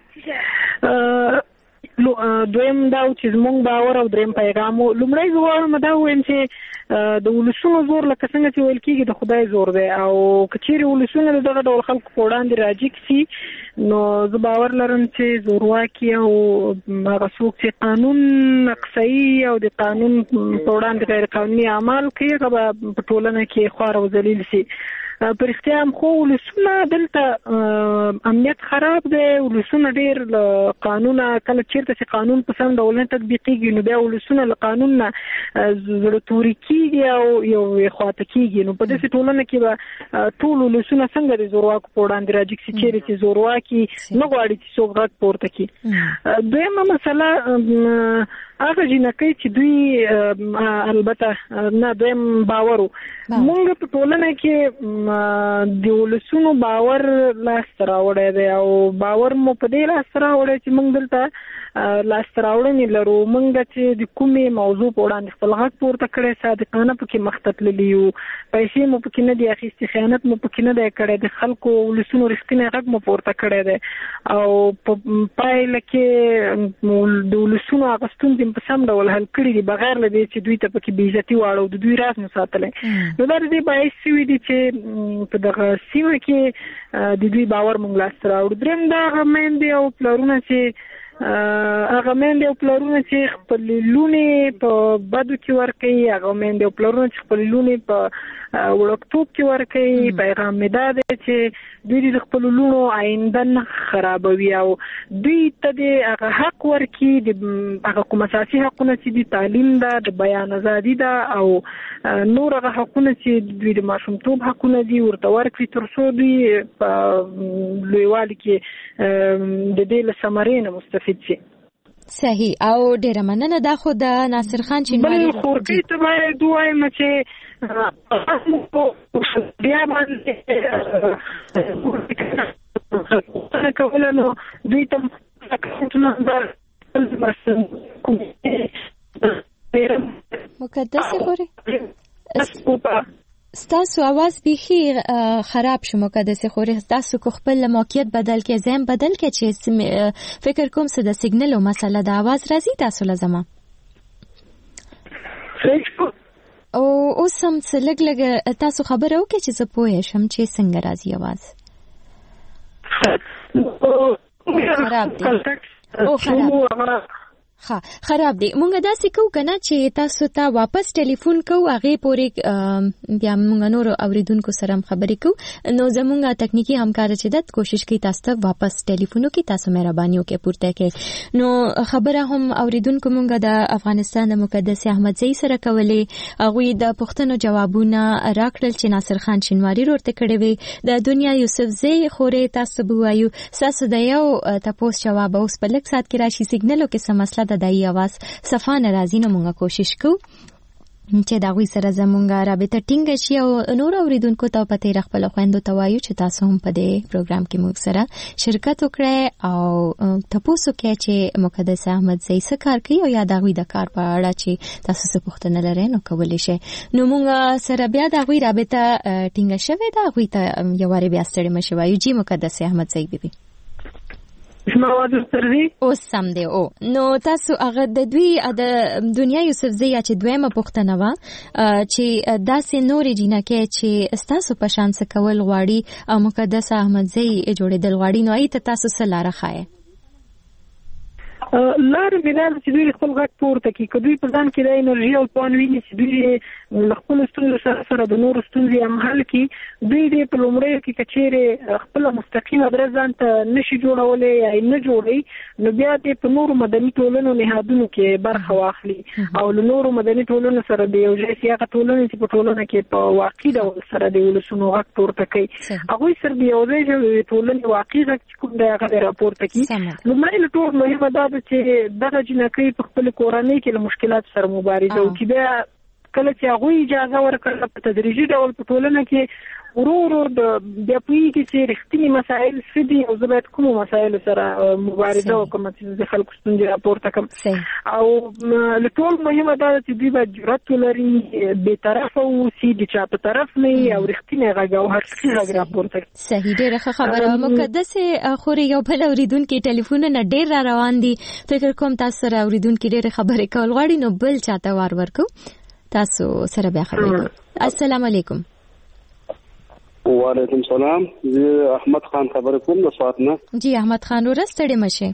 وړاندې دویم دا و چې زموږ باور او دریم پیغام و. لومړی زه غواړم دا ووایم چې د ولسونو زور لکه څنګه چې ویل کېږي د خدای زور دی او که چیرې ولسونه د دغه ډول خلکو په وړاندې راجګ شي نو زه باور لرم چې زورواکي او هغه څوک چې قانون نقصوي او د قانون په وړاندې غیر قانوني اعمال کوي هغه به په ټولنه کې خوار او ذلیل شي. په رښتیا هم خو ولسونه دلته امنیت خراب دی. ولسونه ډېر له قانونه کله چېرته چې قانون په سم ډول نه تطبیقېږي نو بیا ولسونه له قانون نه زړه توري کېږي او یو خواته کېږي. نو په داسې ټولنه کې به ټول ولسونه څنګه د زورواکو په وړاندې راجګ شي چېرې چې زورواکي نه غواړي چې څوک غږ پورته کړي. دویمه مسله هغه جینکۍ چې دوی البته نه دویم باور و. مونږ په ټولنه کې د ولسونو باور لاسته راوړی دی او باور مو په دې لاسته راوړی چې موږ دلته لاسته راوړنې لرو. موږ چې د کومې موضوع په وړاندې خپل غږ پورته کړی صادقانه پکې مخته تللي یو. پیسې مو پکې نه دي اخیستې، خیانت مو پکې نه دی کړی، د خلکو ولسونو رښتینی غږ مو پورته کړی دی او په پایله کې د ولسونو هغه ستونزې په سم ډول حل کړي دي بغیر له دې چې دوی ته پکې بې عزتي واړو د دوی راز مو ساتلی. نو دا د دې باعث شوي دي چې په دغه سیمه کې د دوی باور مونږ لاسته راوړو. درېیم دا هغه میندې او پلرونه چې هغه میندې او پلرونه چې خپلې لوڼې په بدو کې ورکوي، هغه میندې او پلرونه چې خپلې لوڼې په وړکتوب کې ورکوي. پیغام مې دا دی چې دوی د خپلو لوڼو آینده نه خرابوي او دوی ته د هغه حق ورکړي، د هغه کوم اساسي حقونه چې دي تعلیم ده، د بیان ازادي ده او نور هغه حقونه چې دوی د ماشومتوب حقونه دي ورته ورکړي تر څو دوی په لویوالي کې د دې له ثمرې نه مستفید شي. صحیح. او ډېره مننه. دا خو د ناصر خان چنواري بل خورکۍ ته باید ووایم چې بیا باندې کوله نو دوی ته اکاونټ نمبر مقدس خوري ستاسو आवाज بیخي خراب شو مقدس خوري ستاسو کو خپل موقعیت بدل کې زم بدل کې چې فکر کوم څه د سیګنل او مسله د आवाज راځي تاسو لازمه او اوس هم څه لګ لګ تاسو خبر او کې چې زه پوه شم چې څنګه راځي आवाज خراب دی او خراب ها خراب دی مونږ داسې کو کنه چې تاسو ته واپس ټلیفون کو هغه پورې بیا مونږ نور اوریدونکو سره خبرې کو نو زمونږ تکنیکی همکار چې د کوشش کوي تاسو ته واپس ټلیفونو کې تاسو مهرباني وکړئ پورته کې نو خبره هم اوریدونکو مونږ د افغانستان د مقدس احمدزي سره کولې هغه د پښتنو جوابونه راکړل چې ناصر خان شینواری ورته کړی وي د دنیا یوسفزي خوري تاسو بوایو تاسو د یو تاسو جواب اوس په لک سات کې راشي سیګنلو کې سم مسله د دای आवाज صفانه راځي نو موږ کوشش کوو چې دا وی سره زمونږه رابطه ټینګ شي او نور اوریدونکو ته پته راخپل خويندو ته وایو چې تاسو هم په دې پروګرام کې موږ سره شرکت وکړئ او تاسو کې چې مقدس احمدزي څه کار کوي او یا دا وی د کار په اړه چې تاسو څه پوښتنه لرئ نو کولای شئ نو موږ سره بیا دا وی رابطه ټینګ شوه دا وی ته یو وری بیا ستړي مشي وایو چې مقدس احمدزي بیبي اسما आवाज سترځي او سم دی او نو تاسو هغه د دوی د دنیا یوسفزي چې دویمه پوښتنه و چې داسې نورې جنکه چې تاسو په شان څه کول غواړي او مقدس احمدزي جوړېدل غواړي نو ایت تاسو سره لاره خایه لار بلال چې دوی خپل غږ پورته کوي کدوې په ځان کې د انرژي او توان ویني چې دوی خپل ستونزې سره سره د نورو ستونزې هم حل کړي دوی دې په لومړیو کې کچېرې خپل مستقیمه درځ ځان ته نشي جوړولی یا نه جوړوي نو بیا دې په نورو مدني ټولنو نهادونو کې برخه واخلي او له نورو مدني ټولنو سره د یو ځای سي هغه ټولنې چې په ټولنه کې په واقعي ډول سره د ولسونو غږ پورته کوي هغوی سره د یو ځای ټولنې واقعي غږ چې کوم دی هغه راپورته کوي لومړی له ټولو مهمه دا ده چې دغه جنکۍ په خپل کورنۍ کې له مشکلات سره مبارزه وکړي بیا کله چې هغوی اجازه ورکړه په تدریجي ډول په ټولنه کې ورو ورو د بیا پوهېږي چې رښتیني مسایل څه دي او زه باید کومو مسایلو سره مبارزه وکړم چې د خلکو ستونزې راپورته کړم او له ټولو مهمه دا ده چې دوی باید جرأت ولري بېطرفه واوسي د چا په طرف نه وي او رښتینی غږ او حقیقي غږ راپورته کړي صحیح ډېره ښه خبره مقدسې خورې یو بل اورېدونکي ټلیفونونه ډېر را روان دي فکر کوم تاسو سره اورېدونکي ډېرې خبرې کول غواړي نو بل چاته وار ورکړو تاسو سره بیا خبرې کوو السلام علیکم وعلیکم سلام زه احمد خان خبرې کوم د سوات نه جی احمد خان ورستړې مشه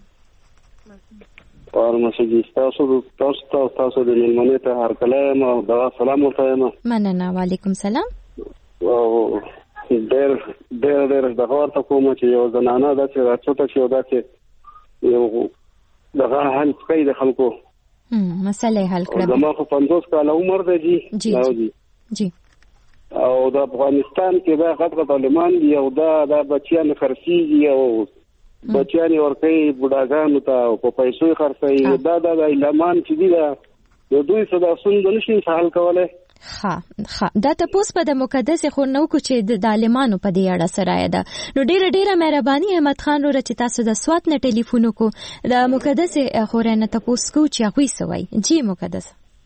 اور مسجد تاسو تاسو تاسو د ملمنې ته هر کله ما دا سلام ورته مننه وعلیکم سلام او ډېر ډېر ډېر د ورته کوم چې یو زنانه د چې راځوته چې دا چې یو دغه حل کوي د خلکو هم مسله حل کړم زما خو پنځوس کاله عمر دی جی جی جی او د افغانستان کې دا غټ غټ علمان دي او دا د بچیان خرڅيږي او بچیان ورته بډاګانو ته په پیسو خرڅي دا د علمان چې دي دا دوی څه د سند نشي حل کوله ها ها دا ته پوس په د مقدس خو نو کو چې د عالمانو په دې اړه سره ده نو ډیره ډیره مهرباني احمد خان ور چې تاسو د سوات نه ټلیفون کو د مقدس خورنه تاسو کو چې هغه سوي جی مقدس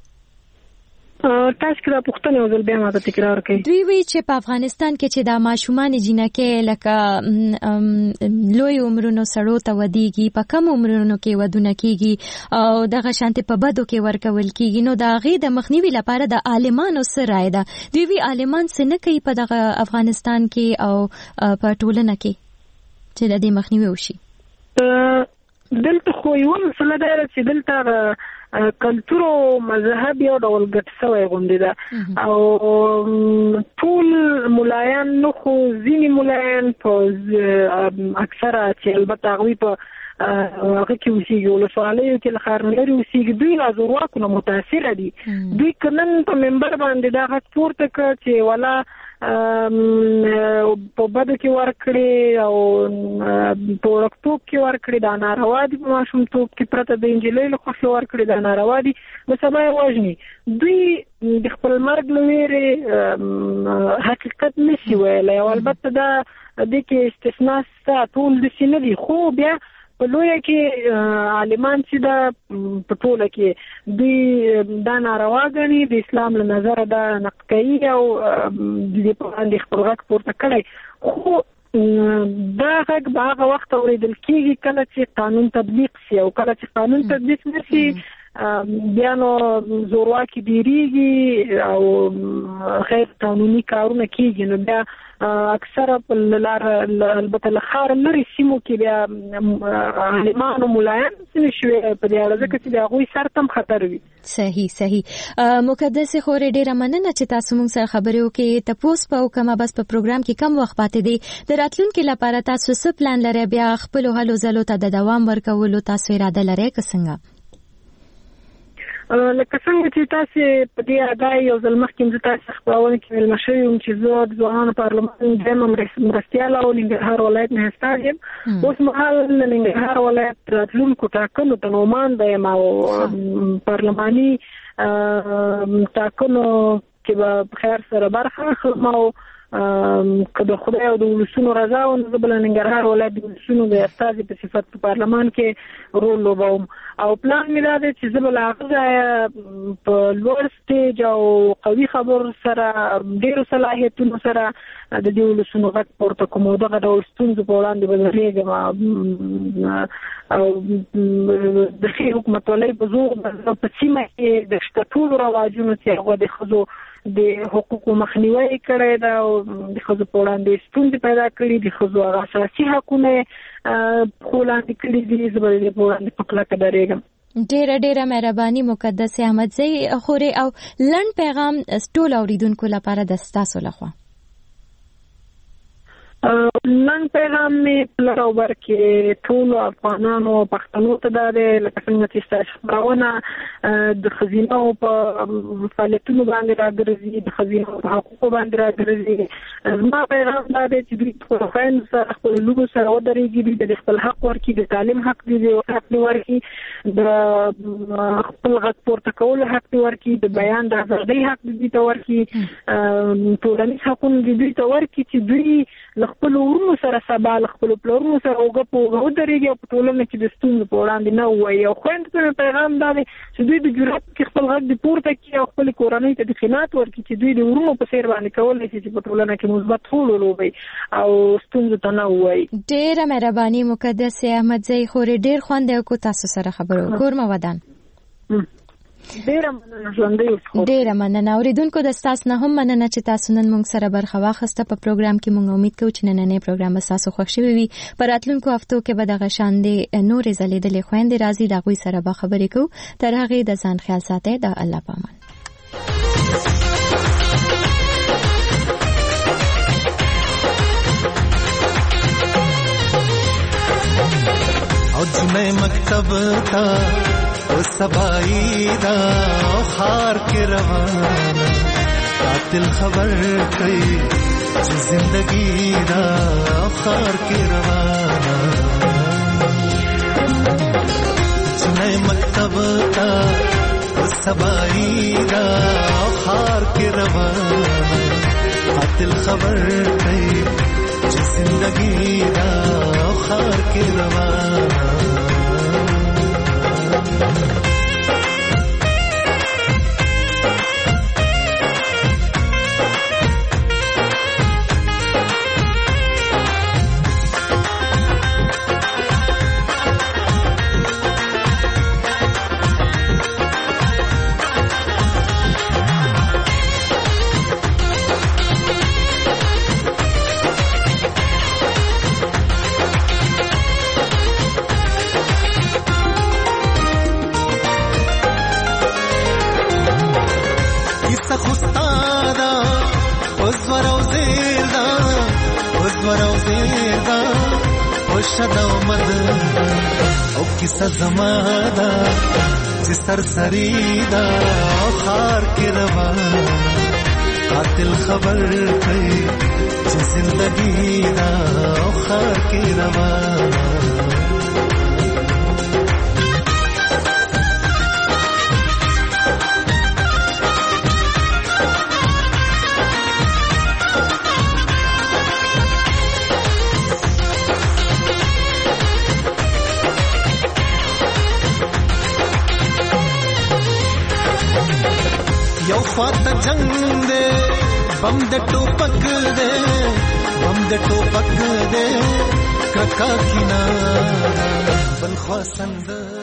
تاسو کله پښتنه وزل بیا ماته تکرار کړئ دوی وی چې په افغانستان کې چې د ماشومان جنکه لکه لوی عمرونو سړو ته ودیږي په کم عمرونو کې ودونه کیږي او دغه شانتي په بدو کې ورکول کیږي نو دا غي د مخنیوي لپاره د عالمانو سره راي ده دوی وی عالمان څه نه کوي په دغه افغانستان کې او په ټولنه کې چې د دې مخنیوي وشي دلته خو یو مسله ده چې دلته کلتور او مذهب یو ډول ګډ شوی غونډه ده او ټول ملایان نو خو ځینې ملایان په اکثره چې البته هغوی په هغه کې اوسېږي ولسوالیو کې له ښار نه لرې اوسېږي دوی له زورواکو نه متاثره دي دوی که نن په ممبر باندې دا غږ پورته کړ چې ولا په بدو کې ورکړي او په وړکتوب کې ورکړي دا ناروا دي په ماشومتوب کې پرته د انجلۍ له خوښې ورکړي دا ناروا دي نو سبا یې وژني دوی د خپل مرګ له ویرې حقیقت نشي ویلی او البته دا دې کې استثنا ستا ټول داسې نه دي خو بیا په لویه کې عالمان چې د په ټوله کې دوی دا ناروا ګڼي، د اسلام له نظره دا نقد کوي او د دې په وړاندې خپل غږ پورته کړی، خو دا غږ به هغه وخت اورېدل کېږي کله چې قانون تطبیق شي، او کله چې قانون تطبیق نه شي بیا نو زورواکي ډېرېږي او غیر قانوني کارونه کېږي، نو بیا اکثره په لاره البته له ښاره لرې سیمو کې بیا عالمان او ملایان ځینې شوي په دې اړه، ځکه چې د هغوی سر ته هم خطر وي. صحیح صحیح. مقدسې خورې ډېره مننه چې تاسو موږ سره خبرې وکړې. تپوس په وکړمه بس په پروګرام کې کم وخت پاتې دی، د راتلونکي لپاره تاسو څه پلان لرئ؟ بیا خپلو هلو ځلو ته د دوام ورکولو تاسو اراده لرئ که څنګه؟ لکه څنګه چې تاسو په دې اړه یو ځل مخکې زه تاسو خبرونه کې مېلمه شوی وم چې زه د ځوانانو پارلمان دویمه مرستیاله او ننګرهار ولایت نه هستم. اوس مهال ننګرهار ولایت راتلونکو ټاکنو ته نومانده یم او پارلماني ټاکنو کې به په خیر سره برخه اخلم او که د خدای او د ولسونو رضا و نو زه به له ننګرهار ولایت د ولسونو د استازي په صفت په پارلمان کې رول لوبوم، او پلان مې دا دی چې زه به له هغه ځایه په لوړ سټیج او قوي خبرو سره ډېرو صلاحیتونو سره د دې ولسونو غږ پورته کوم او دغه ډول ستونزو په وړاندې به درېږم او د ښې حکومتولۍ په زور په سیمه کې د شته ټولو رواجونو چې هغه د ښځو د حقوقو مخنیوي کړی ده او د ښځو په وړاندې ستونزې پیدا کړي، د ښځو هغه اساسي حقونه پښو لاندې کړي دي، زه به د دې په وړاندې په کلکه درېږم. ډېره ډېره مهرباني مقدسې احمدزۍ خورې، او لنډ پیغام ټولو اورېدونکو لپاره د ستاسو لخوا. نن پیغام مې پلار او بر کې ټولو افغانانو او پښتنو ته دا دی، لکه څنګه چې ستاسو خبرونه د ښځینه په فعالیتونو باندې راګرځي، د ښځینه په حقوقو باندې راګرځي، زما پیغام دا دی چې دوی خپلو خویندو سره خپلو لوبو سره ودرېږي، دوی د خپل حق ورکړي، د تعلیم حق دي حق دي ورکړي، د خپل غږ پورته کولو حق دي ورکړي، د بیان د ازادۍ حق دي دوی ته ورکړي، ټولنیز حقونه دي دوی ته ورکړي چې دوی له خپلو ورونو سره سبا له خپلو پلرونو سره اوږه په اوږه ودرېږي او په ټولنه کې د ستونزو په وړاندې نه ووایي. او خویندو ته مې پیغام دا دی چې دوی د جرأت کې خپل غږ د پورته کړي او خپلې کورنۍ ته د خدمت ورکړي چې دوی د ورونو په څېر باندې کولی شي چې په ټولنه کې مثبت رول ولوبوي او ستونزو ته نه ووایي. ډېره مهرباني مقدسې احمدزۍ خورې، ډېر خوند یې وکړو تاسو سره خبرې وکړو. کور مو ودان. ډېره مننه ژوندۍ اوسئ. ډېره مننه اورېدونکو، د ستاسو نه هم مننه چې تاسو نن موږ سره برخه واخیسته په پروګرام کې. موږ امید کوو چې نننی پروګرام به ستاسو خوښ شوی وي. په راتلونکو هفتو کې به دغه شاندې نورې ځلېدلې خویندې راځي، د هغوی سره به خبرې کوو. تر هغې د ځان خیال ساتئ. د الله په امان. او جنې مکتب تا او سبائی دا او خار کے روانہ قاتل خبر کئی جو زندگی دا او خار کے روانہ جنہیں مکتب تا او سبائی دا او خار کے روانہ قاتل خبر کئی جو زندگی دا او خار کے روانہ زمادا چې سرسری دا خار کې روان قاتل خبر کوي چې زندگی دا خار کې روان خواته جنگ دے بم د ټوپک دے بم د ټوپک دے کرکا کینار بل خوا سند